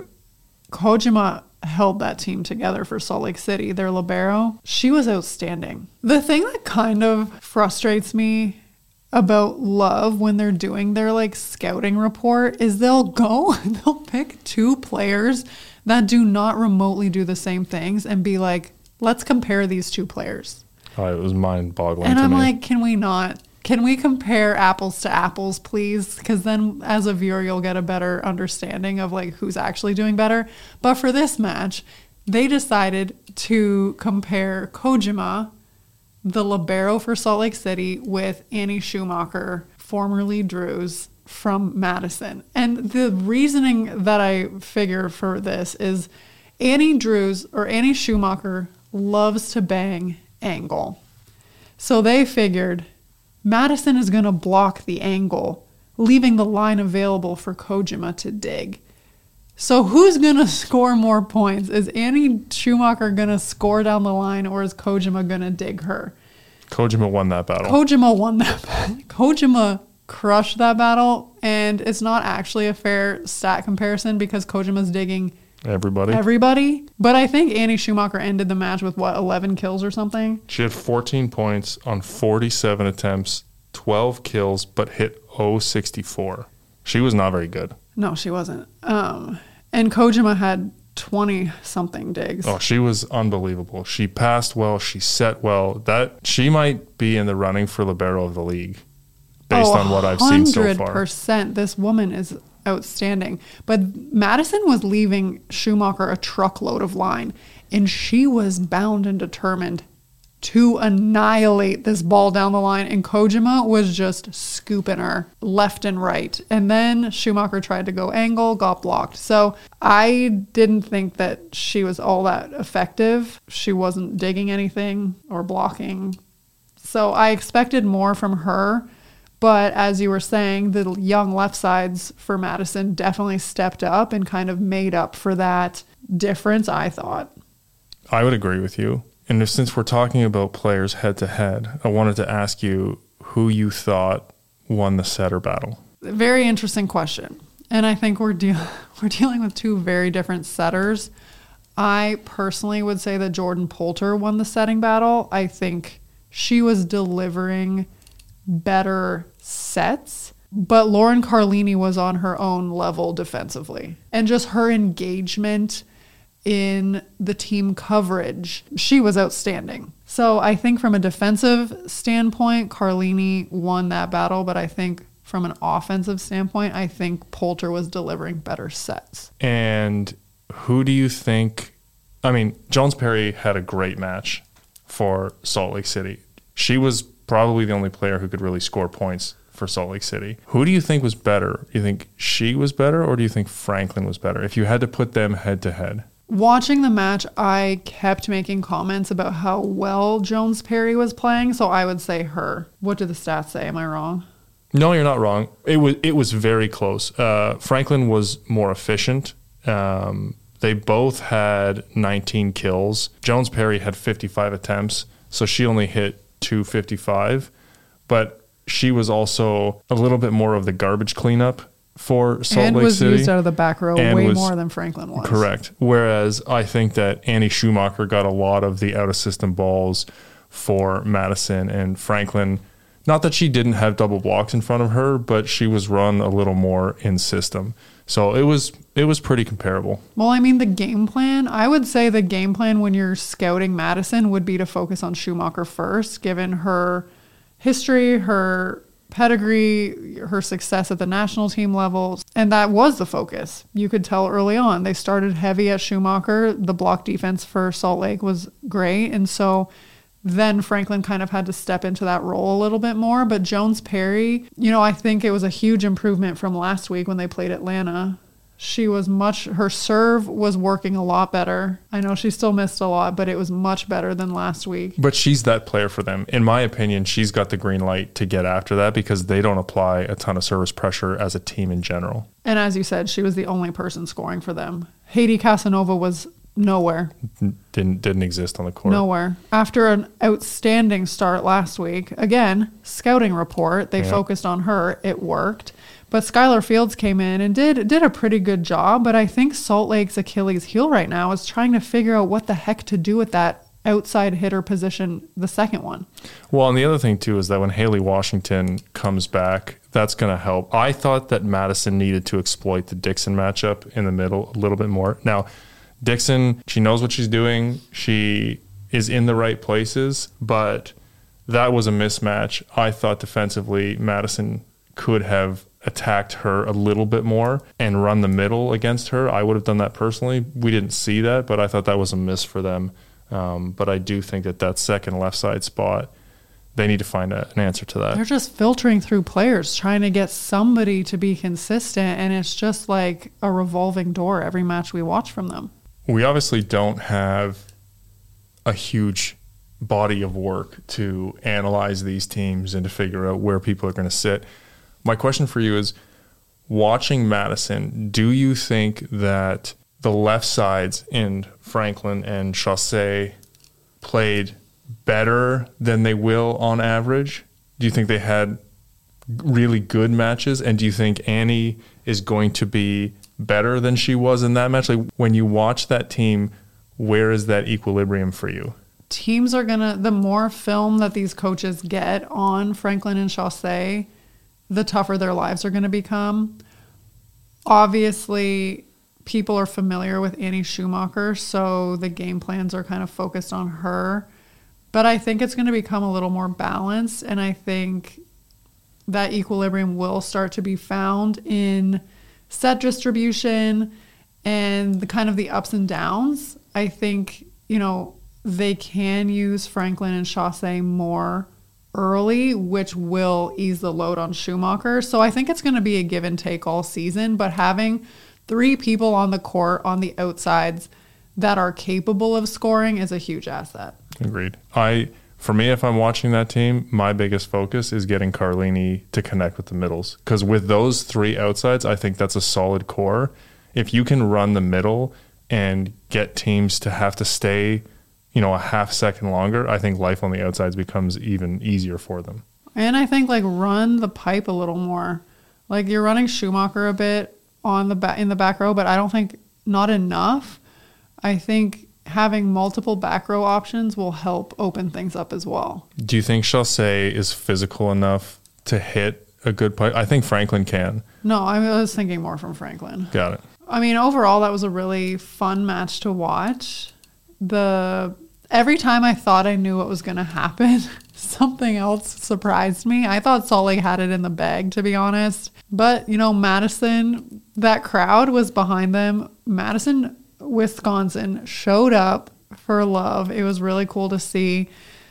Kojima held that team together for Salt Lake City. Their libero, she was outstanding. The thing that kind of frustrates me about Love when they're doing their like scouting report is they'll go, they'll pick two players that do not remotely do the same things and be like, let's compare these two players. Oh, it was mind-boggling and to I'm me. like, can we not? Can we compare apples to apples, please? Because then as a viewer, you'll get a better understanding of like who's actually doing better. But for this match, they decided to compare Kojima, the libero for Salt Lake City, with Annie Schumacher, formerly Drews, from Madison. And the reasoning that I figure for this is Annie Drews or Annie Schumacher loves to bang angle. So they figured Madison is going to block the angle, leaving the line available for Kojima to dig. So who's going to score more points? Is Annie Schumacher going to score down the line, or is Kojima going to dig her? Kojima won that battle. Kojima won that battle. Kojima crushed that battle, and it's not actually a fair stat comparison because Kojima's digging Everybody. Everybody. But I think Annie Schumacher ended the match with, what, eleven kills or something? She had fourteen points on forty-seven attempts, twelve kills, but hit oh sixty-four. She was not very good. No, she wasn't. Um, and Kojima had twenty-something digs. Oh, she was unbelievable. She passed well. She set well. That she might be in the running for libero of the league based oh, on what I've seen so far. one hundred percent. This woman is outstanding. But Madison was leaving Schumacher a truckload of line, and she was bound and determined to annihilate this ball down the line, and Kojima was just scooping her left and right. And then Schumacher tried to go angle, got blocked. So I didn't think that she was all that effective. She wasn't digging anything or blocking. So I expected more from her. But as you were saying, the young left sides for Madison definitely stepped up and kind of made up for that difference, I thought. I would agree with you. And if, since we're talking about players head to head, I wanted to ask you who you thought won the setter battle. Very interesting question. And I think we're, de- we're dealing with two very different setters. I personally would say that Jordan Poulter won the setting battle. I think she was delivering better sets, but Lauren Carlini was on her own level defensively. And just her engagement in the team coverage, she was outstanding. So I think from a defensive standpoint, Carlini won that battle, but I think from an offensive standpoint, I think Poulter was delivering better sets. And who do you think, I mean, Jones Perry had a great match for Salt Lake City. She was probably the only player who could really score points for Salt Lake City. Who do you think was better? Do you think she was better, or do you think Franklin was better if you had to put them head to head? Watching the match, I kept making comments about how well Jones Perry was playing, so I would say her. What do the stats say? Am I wrong? No, you're not wrong. It was it was very close. Uh, Franklin was more efficient. Um, they both had nineteen kills. Jones Perry had fifty-five attempts, so she only hit two fifty-five, but she was also a little bit more of the garbage cleanup for Salt and Lake was City. Used out of the back row and way was, more than Franklin was. Correct. Whereas I think that Annie Schumacher got a lot of the out-of-system balls for Madison, and Franklin, not that she didn't have double blocks in front of her, but she was run a little more in system. So it was it was pretty comparable. Well, I mean, the game plan, I would say the game plan when you're scouting Madison would be to focus on Schumacher first, given her history, her pedigree, her success at the national team level. And that was the focus. You could tell early on. They started heavy at Schumacher. The block defense for Salt Lake was great. And so then Franklin kind of had to step into that role a little bit more. But Jones Perry, you know, I think it was a huge improvement from last week when they played Atlanta. She was much, her serve was working a lot better. I know she still missed a lot, but it was much better than last week. But she's that player for them. In my opinion, she's got the green light to get after that because they don't apply a ton of service pressure as a team in general. And as you said, she was the only person scoring for them. Haiti Casanova was nowhere. Didn't didn't exist on the court. Nowhere. After an outstanding start last week, again, scouting report, they yeah. focused on her. It worked. But Skylar Fields came in and did did a pretty good job. But I think Salt Lake's Achilles heel right now is trying to figure out what the heck to do with that outside hitter position, the second one. Well, and the other thing, too, is that when Haley Washington comes back, that's going to help. I thought that Madison needed to exploit the Dixon matchup in the middle a little bit more. Now, Dixon, she knows what she's doing. She is in the right places, but that was a mismatch. I thought defensively, Madison could have attacked her a little bit more and run the middle against her. I would have done that personally. We didn't see that, but I thought that was a miss for them. Um, but I do think that that second left side spot, they need to find a, an answer to that. They're just filtering through players, trying to get somebody to be consistent, and it's just like a revolving door every match we watch from them. We obviously don't have a huge body of work to analyze these teams and to figure out where people are going to sit. My question for you is, watching Madison, do you think that the left sides in Franklin and Chaussee played better than they will on average? Do you think they had really good matches? And do you think Annie is going to be better than she was in that match? Like when you watch that team, where is that equilibrium for you? Teams are going to, the more film that these coaches get on Franklin and Chaussee, the tougher their lives are going to become. Obviously, people are familiar with Annie Schumacher, so the game plans are kind of focused on her. But I think it's going to become a little more balanced, and I think that equilibrium will start to be found in set distribution and the kind of the ups and downs. I think, you know, they can use Franklin and Chaussee more early, which will ease the load on Schumacher. So I think it's going to be a give and take all season, but having three people on the court on the outsides that are capable of scoring is a huge asset. Agreed. I, for me, if I'm watching that team, my biggest focus is getting Carlini to connect with the middles. Because with those three outsides, I think that's a solid core. If you can run the middle and get teams to have to stay, you know, a half second longer, I think life on the outsides becomes even easier for them. And I think like run the pipe a little more. Like you're running Schumacher a bit on the back in the back row, but I don't think not enough. I think having multiple back row options will help open things up as well. Do you think Chaussee is physical enough to hit a good pipe? I think Franklin can. No, I was thinking more from Franklin. Got it. I mean, overall, that was a really fun match to watch. The every time I thought I knew what was going to happen, something else surprised me. I thought Salt Lake had it in the bag, to be honest. But, you know, Madison, that crowd was behind them. Madison, Wisconsin showed up for love. It was really cool to see.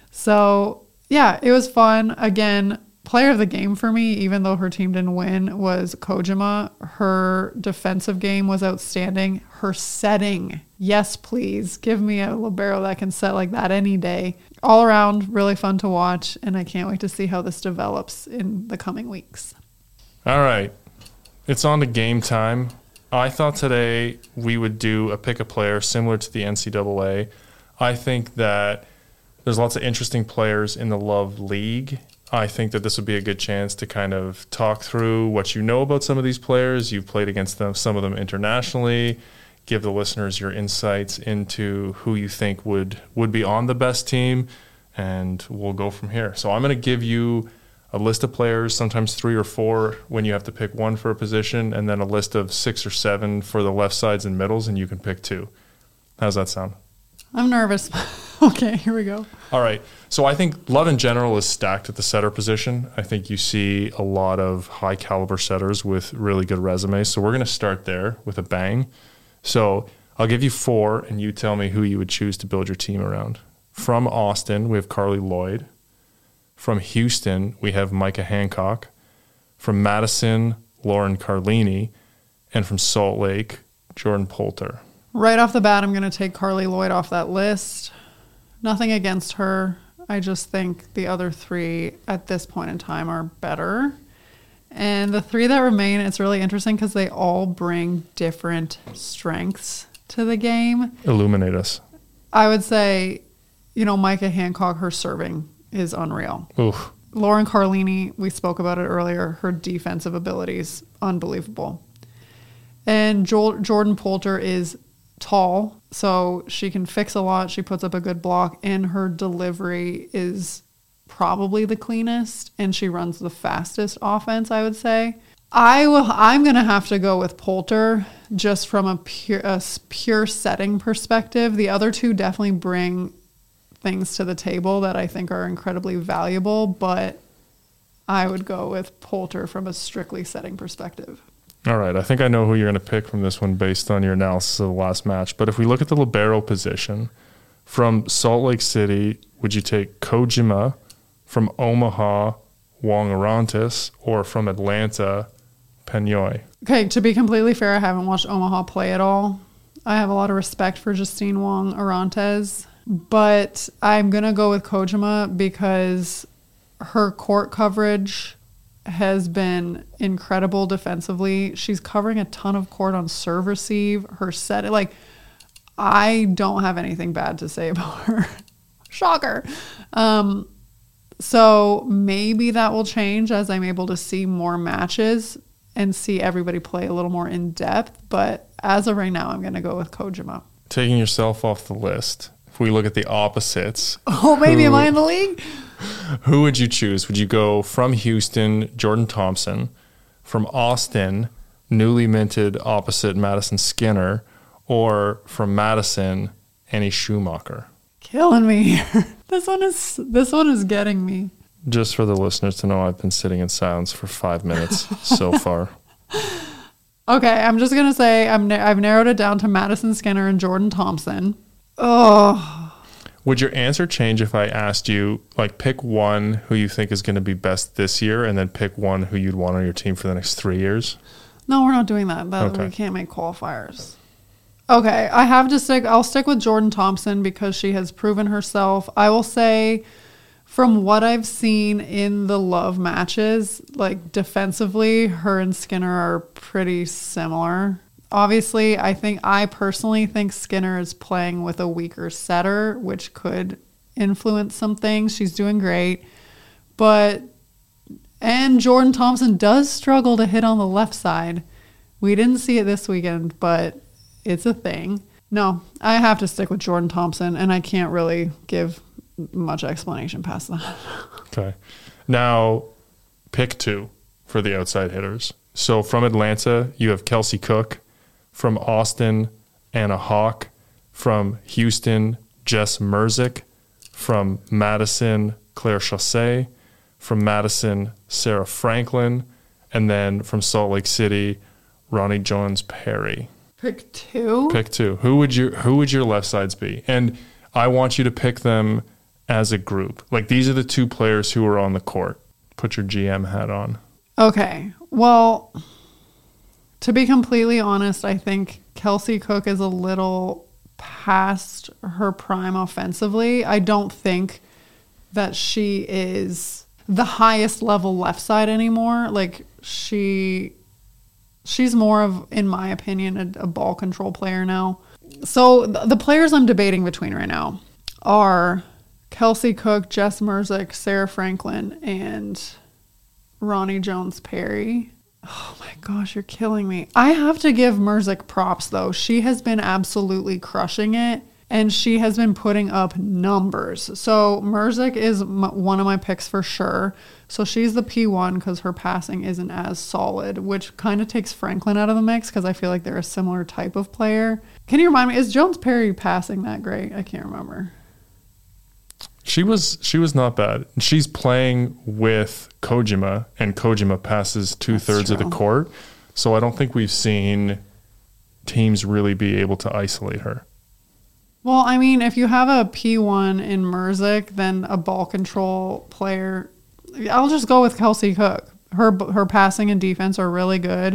So, yeah, it was fun. Again, player of the game for me, even though her team didn't win, was Kojima. Her defensive game was outstanding. Her setting, yes, please. Give me a libero that can set like that any day. All around, really fun to watch, and I can't wait to see how this develops in the coming weeks. All right. It's on to game time. I thought today we would do a pick a player similar to the N C double A. I think that there's lots of interesting players in the Love League. I think that this would be a good chance to kind of talk through what you know about some of these players. You've played against them, some of them internationally. Give the listeners your insights into who you think would, would be on the best team, and we'll go from here. So I'm going to give you a list of players, sometimes three or four when you have to pick one for a position, and then a list of six or seven for the left sides and middles, and you can pick two. How's that sound? I'm nervous. Okay, here we go. All right. So I think Love in general is stacked at the setter position. I think you see a lot of high caliber setters with really good resumes. So we're going to start there with a bang. So I'll give you four, and you tell me who you would choose to build your team around. From Austin, we have Carly Lloyd. From Houston, we have Micah Hancock. From Madison, Lauren Carlini. And from Salt Lake, Jordan Poulter. Right off the bat, I'm going to take Carly Lloyd off that list. Nothing against her. I just think the other three at this point in time are better. And the three that remain, it's really interesting because they all bring different strengths to the game. Illuminate us. I would say, you know, Micah Hancock, her serving is unreal. Oof. Lauren Carlini, we spoke about it earlier. Her defensive abilities, unbelievable. And jo- Jordan Poulter is tall, so she can fix a lot. She puts up a good block, and her delivery is probably the cleanest, and she runs the fastest offense, I would say. I will, I'm going to have to go with Poulter just from a pure, a pure setting perspective. The other two definitely bring things to the table that I think are incredibly valuable, but I would go with Poulter from a strictly setting perspective. All right, I think I know who you're going to pick from this one based on your analysis of the last match. But if we look at the libero position, from Salt Lake City, would you take Kojima? From Omaha, Wong Arantes? Or from Atlanta, Penoy? Okay, to be completely fair, I haven't watched Omaha play at all. I have a lot of respect for Justine Wong Arantes, but I'm going to go with Kojima because her court coverage has been incredible defensively. She's covering a ton of court on serve receive. Her set, like, I don't have anything bad to say about her. Shocker. Um, so maybe that will change as I'm able to see more matches and see everybody play a little more in depth. But as of right now, I'm going to go with Kojima. Taking yourself off the list, if we look at the opposites. Oh, maybe who, am I in the league? Who would you choose? Would you go from Houston, Jordan Thompson, from Austin, newly minted opposite Madison Skinner, or from Madison, Annie Schumacher? Killing me here. This one is this one is getting me. Just for the listeners to know, I've been sitting in silence for five minutes so far. Okay, I'm just gonna say I'm na- I've narrowed it down to Madison Skinner and Jordan Thompson. Oh. Would your answer change if I asked you, like, pick one who you think is going to be best this year, and then pick one who you'd want on your team for the next three years? No, we're not doing that. that Okay. We can't make qualifiers. Okay, I have to stick. I'll stick with Jordan Thompson because she has proven herself. I will say, from what I've seen in the love matches, like defensively, her and Skinner are pretty similar. Obviously, I think I personally think Skinner is playing with a weaker setter, which could influence some things. She's doing great, but and Jordan Thompson does struggle to hit on the left side. We didn't see it this weekend, but it's a thing. No, I have to stick with Jordan Thompson, and I can't really give much explanation past that. Okay. Now, pick two for the outside hitters. So from Atlanta, you have Kelsey Cook. From Austin, Anna Hawk. From Houston, Jess Merzick. From Madison, Claire Chausset. From Madison, Sarah Franklin. And then from Salt Lake City, Ronnie Jones Perry. Pick two? Pick two. Who would your who would your left sides be? And I want you to pick them as a group. Like, these are the two players who are on the court. Put your G M hat on. Okay. Well, to be completely honest, I think Kelsey Cook is a little past her prime offensively. I don't think that she is the highest level left side anymore. Like, she... She's more of, in my opinion, a, a ball control player now. So th- the players I'm debating between right now are Kelsey Cook, Jess Merzick, Sarah Franklin, and Ronnie Jones Perry. Oh my gosh, you're killing me. I have to give Merzick props, though. She has been absolutely crushing it, and she has been putting up numbers. So Merzick is m- one of my picks for sure. So she's the P one because her passing isn't as solid, which kind of takes Franklin out of the mix because I feel like they're a similar type of player. Can you remind me, is Jones Perry passing that great? I can't remember. She was she was not bad. She's playing with Kojima, and Kojima passes two-thirds of the court. So I don't think we've seen teams really be able to isolate her. Well, I mean, if you have a P one in Merzick, then a ball control player... I'll just go with Kelsey Cook. Her her passing and defense are really good.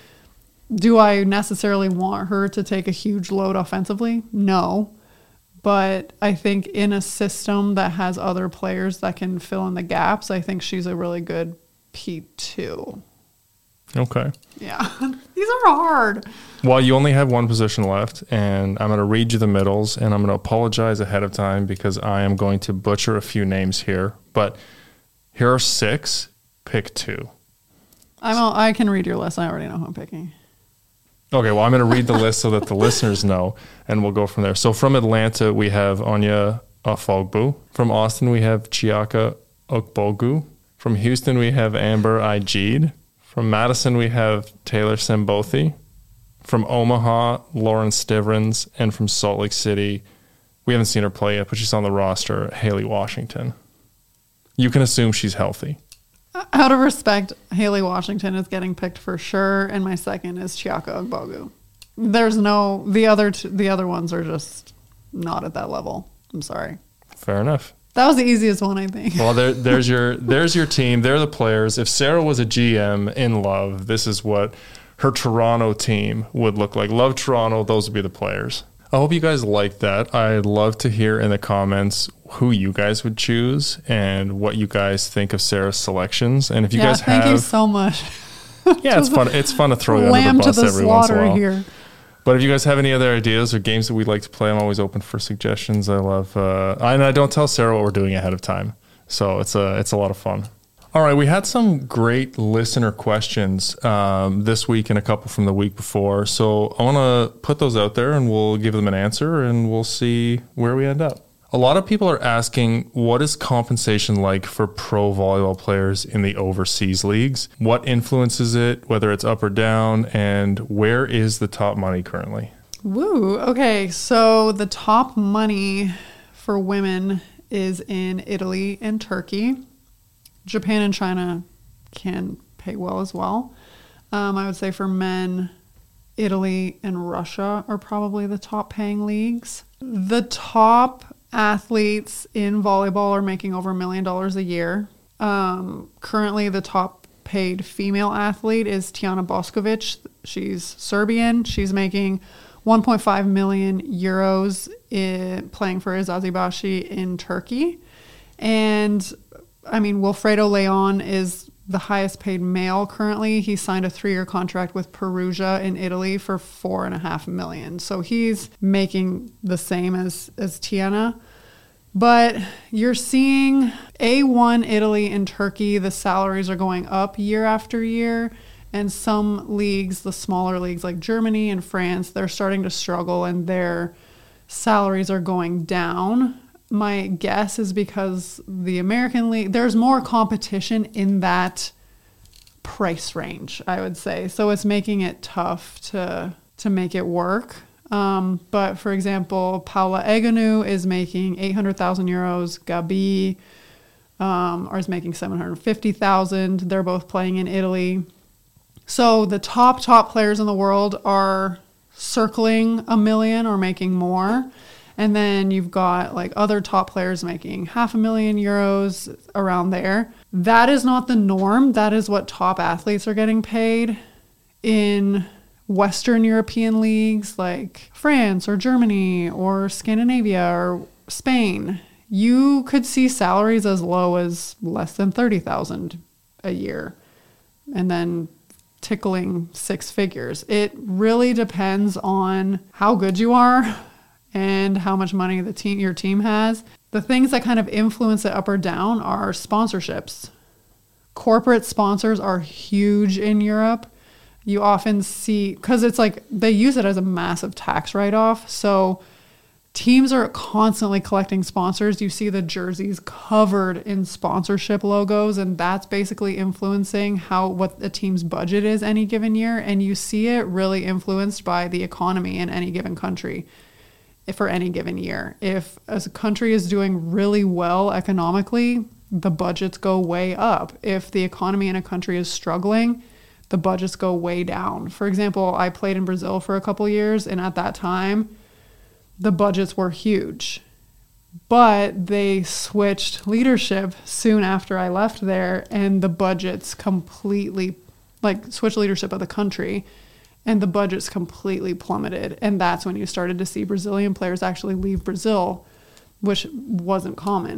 Do I necessarily want her to take a huge load offensively? No. But I think in a system that has other players that can fill in the gaps, I think she's a really good P two. Okay. Yeah. These are hard. Well, you only have one position left, and I'm going to read you the middles, and I'm going to apologize ahead of time because I am going to butcher a few names here. But... here are six. Pick two. I'm a, I can read your list. I already know who I'm picking. Okay, well, I'm going to read the list so that the listeners know, and we'll go from there. So from Atlanta, we have Anya Afogbu. From Austin, we have Chiaka Okbogu. From Houston, we have Amber Ijid. From Madison, we have Taylor Sembothi. From Omaha, Lauren Stivrins. And from Salt Lake City, we haven't seen her play yet, but she's on the roster, Haley Washington. You can assume she's healthy. Out of respect, Haley Washington is getting picked for sure, and my second is Chiaka Ogbogu. There's no the other t- the other ones are just not at that level. I'm sorry. Fair enough. That was the easiest one, I think. Well, there, there's your there's your team. They're the players. If Sarah was a G M in Love, this is what her Toronto team would look like. Love Toronto. Those would be the players. I hope you guys like that. I'd love to hear in the comments who you guys would choose and what you guys think of Sarah's selections. And if you yeah, guys thank have, you so much. yeah, it's fun. It's fun to throw you Lamb under the to bus the every once in a slaughter while. here. But if you guys have any other ideas or games that we'd like to play, I'm always open for suggestions. I love, uh, and I don't tell Sarah what we're doing ahead of time, so it's a it's a lot of fun. All right, we had some great listener questions um, this week and a couple from the week before. So I want to put those out there and we'll give them an answer and we'll see where we end up. A lot of people are asking, what is compensation like for pro volleyball players in the overseas leagues? What influences it, whether it's up or down, and where is the top money currently? Woo. Okay, so the top money for women is in Italy and Turkey. Japan and China can pay well as well. Um, I would say for men, Italy and Russia are probably the top paying leagues. The top athletes in volleyball are making over a million dollars a year. Um, currently, the top paid female athlete is Tijana Boskovic. She's Serbian. She's making one point five million euros in, playing for Eczacıbaşı in Turkey. And I mean, Wilfredo Leon is the highest paid male currently. He signed a three-year contract with Perugia in Italy for four and a half million. So he's making the same as, as Tiana. But you're seeing A one Italy and Turkey, the salaries are going up year after year. And some leagues, the smaller leagues like Germany and France, they're starting to struggle and their salaries are going down. My guess is because the American League, there's more competition in that price range, I would say. So it's making it tough to to make it work. Um, but for example, Paula Egonu is making eight hundred thousand euros. Gabi um, is making seven hundred fifty thousand. They're both playing in Italy. So the top, top players in the world are circling a million or making more. And then you've got like other top players making half a million euros around there. That is not the norm. That is what top athletes are getting paid in Western European leagues like France or Germany or Scandinavia or Spain. You could see salaries as low as less than thirty thousand a year and then tickling six figures. It really depends on how good you are and how much money the team, your team has. The things that kind of influence it up or down are sponsorships. Corporate sponsors are huge in Europe. You often see, because it's like they use it as a massive tax write-off. So teams are constantly collecting sponsors. You see the jerseys covered in sponsorship logos, and that's basically influencing how what the team's budget is any given year. And you see it really influenced by the economy in any given country for any given year. If as a country is doing really well economically, the budgets go way up. If the economy in a country is struggling, the budgets go way down. For example, I played in Brazil for a couple years, and at that time, the budgets were huge. But they switched leadership soon after I left there, and the budgets completely, like, switched leadership of the country, and the budgets completely plummeted. And that's when you started to see Brazilian players actually leave Brazil, which wasn't common.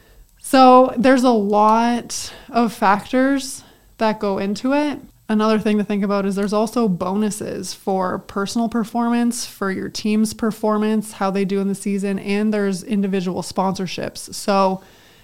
So there's a lot of factors that go into it. Another thing to think about is there's also bonuses for personal performance, for your team's performance, how they do in the season, and there's individual sponsorships. So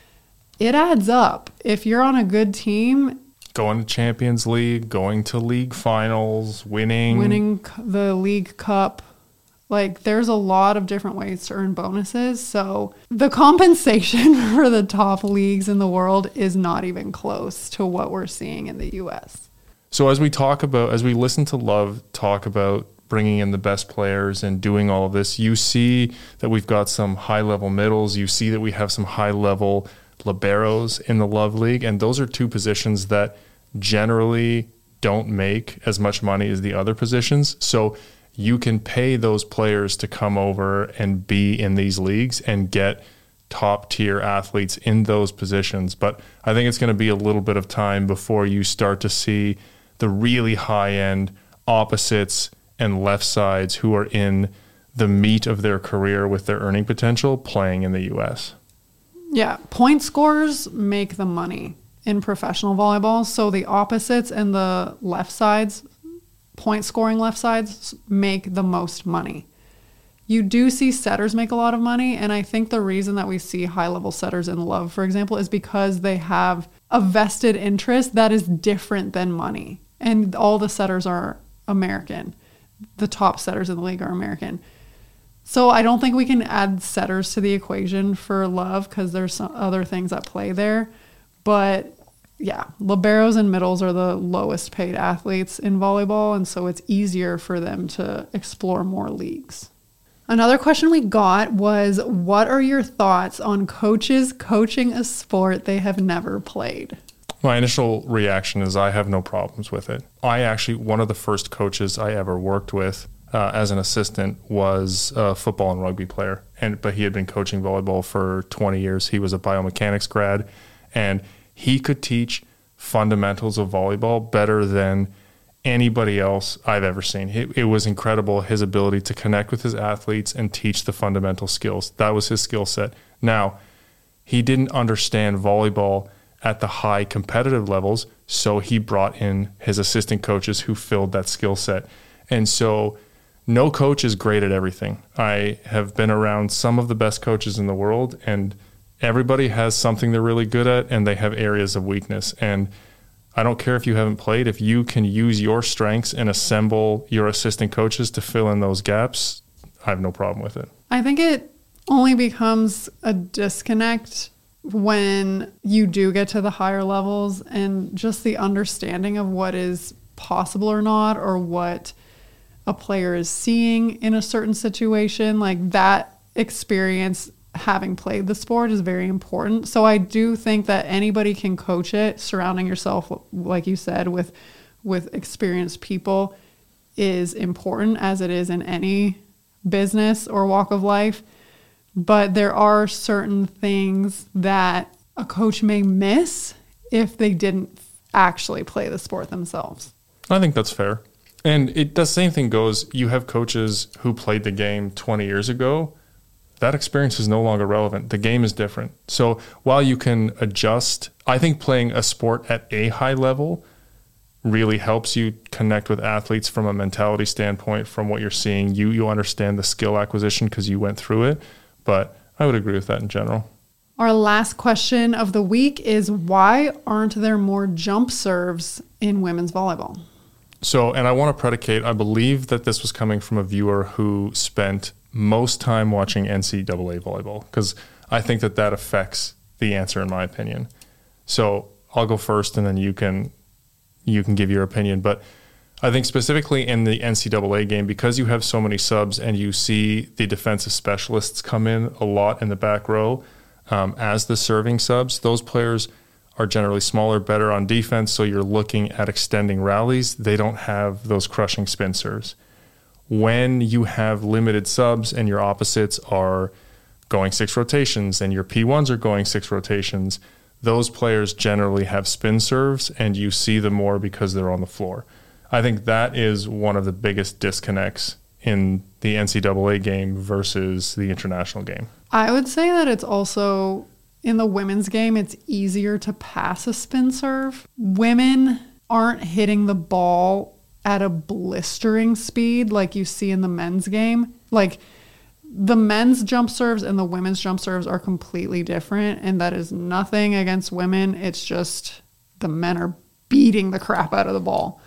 it adds up. If you're on a good team, going to Champions League, going to league finals, winning. Winning the League Cup. Like, there's a lot of different ways to earn bonuses. So the compensation for the top leagues in the world is not even close to what we're seeing in the U S. So as we talk about, as we listen to Love talk about bringing in the best players and doing all of this, you see that we've got some high-level middles. You see that we have some high-level liberos in the Love League, and those are two positions that generally don't make as much money as the other positions. So you can pay those players to come over and be in these leagues and get top-tier athletes in those positions. But I think it's going to be a little bit of time before you start to see the really high-end opposites and left sides who are in the meat of their career with their earning potential playing in the U S. Yeah, point scorers make the money in professional volleyball. So the opposites and the left sides, point scoring left sides, make the most money. You do see setters make a lot of money, and I think the reason that we see high-level setters in Love, for example, is because they have a vested interest that is different than money. And all the setters are American. The top setters in the league are American. So I don't think we can add setters to the equation for love because there's some other things at play there. But yeah, liberos and middles are the lowest paid athletes in volleyball, and so it's easier for them to explore more leagues. Another question we got was, what are your thoughts on coaches coaching a sport they have never played? My initial reaction is I have no problems with it. I actually, one of the first coaches I ever worked with uh, as an assistant was a football and rugby player, and but he had been coaching volleyball for twenty years. He was a biomechanics grad, and he could teach fundamentals of volleyball better than anybody else I've ever seen. It, it was incredible, his ability to connect with his athletes and teach the fundamental skills. That was his skill set. Now, he didn't understand volleyball at the high competitive levels, so he brought in his assistant coaches who filled that skill set. And so no coach is great at everything. I have been around some of the best coaches in the world, and everybody has something they're really good at, and they have areas of weakness. And I don't care if you haven't played, if you can use your strengths and assemble your assistant coaches to fill in those gaps, I have no problem with it. I think it only becomes a disconnect when you do get to the higher levels and just the understanding of what is possible or not, or what a player is seeing in a certain situation. Like that experience, having played the sport, is very important. So I do think that anybody can coach it. Surrounding yourself, like you said, with with experienced people is important, as it is in any business or walk of life. But there are certain things that a coach may miss if they didn't actually play the sport themselves. I think that's fair. And it the same thing goes, you have coaches who played the game twenty years ago. That experience is no longer relevant. The game is different. So while you can adjust, I think playing a sport at a high level really helps you connect with athletes from a mentality standpoint, from what you're seeing. You you understand the skill acquisition because you went through it. But I would agree with that in general. Our last question of the week is, why aren't there more jump serves in women's volleyball? So, and I want to predicate, I believe that this was coming from a viewer who spent most time watching N C double A volleyball, because I think that that affects the answer, in my opinion. So I'll go first, and then you can you can give your opinion. But I think specifically in the N C double A game, because you have so many subs and you see the defensive specialists come in a lot in the back row um, as the serving subs, those players are generally smaller, better on defense, so you're looking at extending rallies. They don't have those crushing spin serves. When you have limited subs and your opposites are going six rotations and your P ones are going six rotations, those players generally have spin serves, and you see them more because they're on the floor. I think that is one of the biggest disconnects in the N C double A game versus the international game. I would say that it's also, in the women's game, it's easier to pass a spin serve. Women aren't hitting the ball at a blistering speed like you see in the men's game. Like, the men's jump serves and the women's jump serves are completely different, and that is nothing against women. It's just the men are beating the crap out of the ball.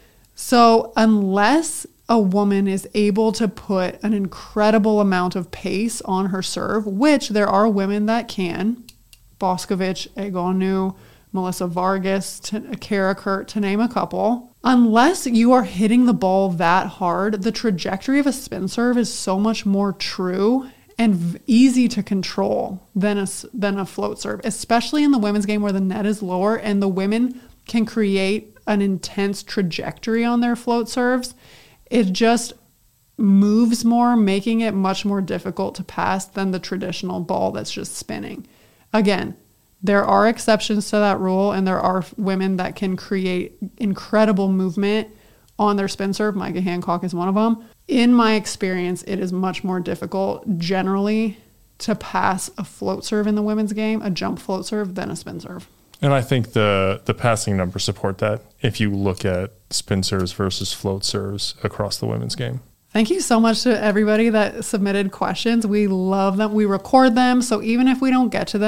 So unless a woman is able to put an incredible amount of pace on her serve, which there are women that can, Boscovich, Egonu, Melissa Vargas, Kara Kurt, to name a couple, unless you are hitting the ball that hard, the trajectory of a spin serve is so much more true and v- easy to control than a, than a float serve, especially in the women's game where the net is lower and the women can create an intense trajectory on their float serves. It just moves more, making it much more difficult to pass than the traditional ball that's just spinning. Again, there are exceptions to that rule, and there are women that can create incredible movement on their spin serve. Micah Hancock is one of them. In my experience, it is much more difficult generally to pass a float serve in the women's game, a jump float serve, than a spin serve. And I think the the passing numbers support that if you look at spin serves versus float serves across the women's game. Thank you so much to everybody that submitted questions. We love them. We record them, so even if we don't get to them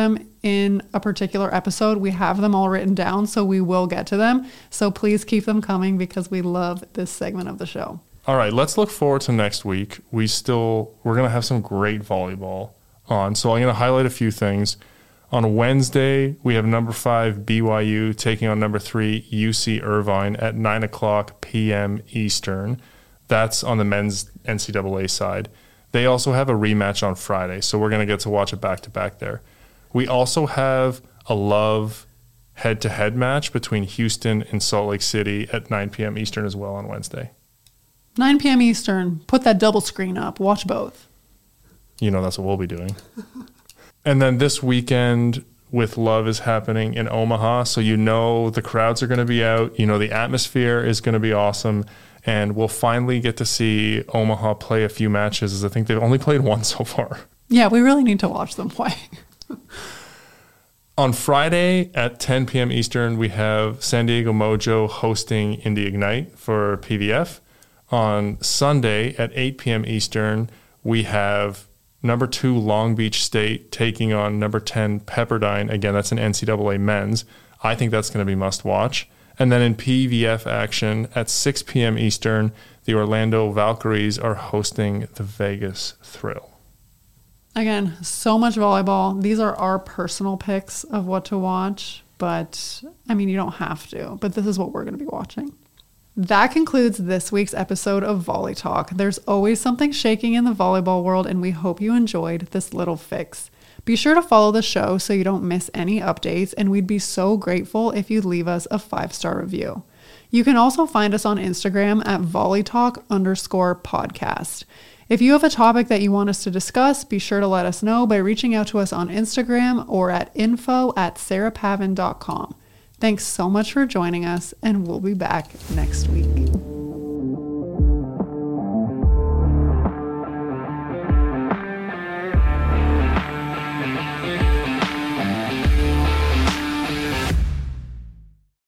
in a particular episode. We have them all written down, so we will get to them. So please keep them coming because we love this segment of the show. All right, let's look forward to next week. We still, we're going to have some great volleyball on. So I'm going to highlight a few things. On Wednesday, we have number five B Y U taking on number three U C Irvine at nine o'clock p.m. Eastern. That's on the men's N C double A side. They also have a rematch on Friday, so we're going to get to watch it back-to-back there. We also have a Love head-to-head match between Houston and Salt Lake City at nine p.m. Eastern as well on Wednesday. nine p.m. Eastern. Put that double screen up. Watch both. You know that's what we'll be doing. And then this weekend with Love is happening in Omaha, so you know the crowds are going to be out. You know the atmosphere is going to be awesome, and we'll finally get to see Omaha play a few matches, as I think they've only played one so far. Yeah, we really need to watch them play. On Friday at ten p.m. Eastern, we have San Diego Mojo hosting Indy Ignite for P V F. On Sunday at eight p.m. Eastern, we have number two Long Beach State taking on number ten Pepperdine. Again, that's an N C double A men's. I think that's going to be must watch. And then in P V F action at six p.m. Eastern, the Orlando Valkyries are hosting the Vegas Thrill. Again, so much volleyball. These are our personal picks of what to watch, but I mean, you don't have to, but this is what we're going to be watching. That concludes this week's episode of Volley Talk. There's always something shaking in the volleyball world, and we hope you enjoyed this little fix. Be sure to follow the show so you don't miss any updates, and we'd be so grateful if you'd leave us a five-star review. You can also find us on Instagram at volleytalk underscore podcast. If you have a topic that you want us to discuss, be sure to let us know by reaching out to us on Instagram or at info at sarahpavin dot com. Thanks so much for joining us, and we'll be back next week.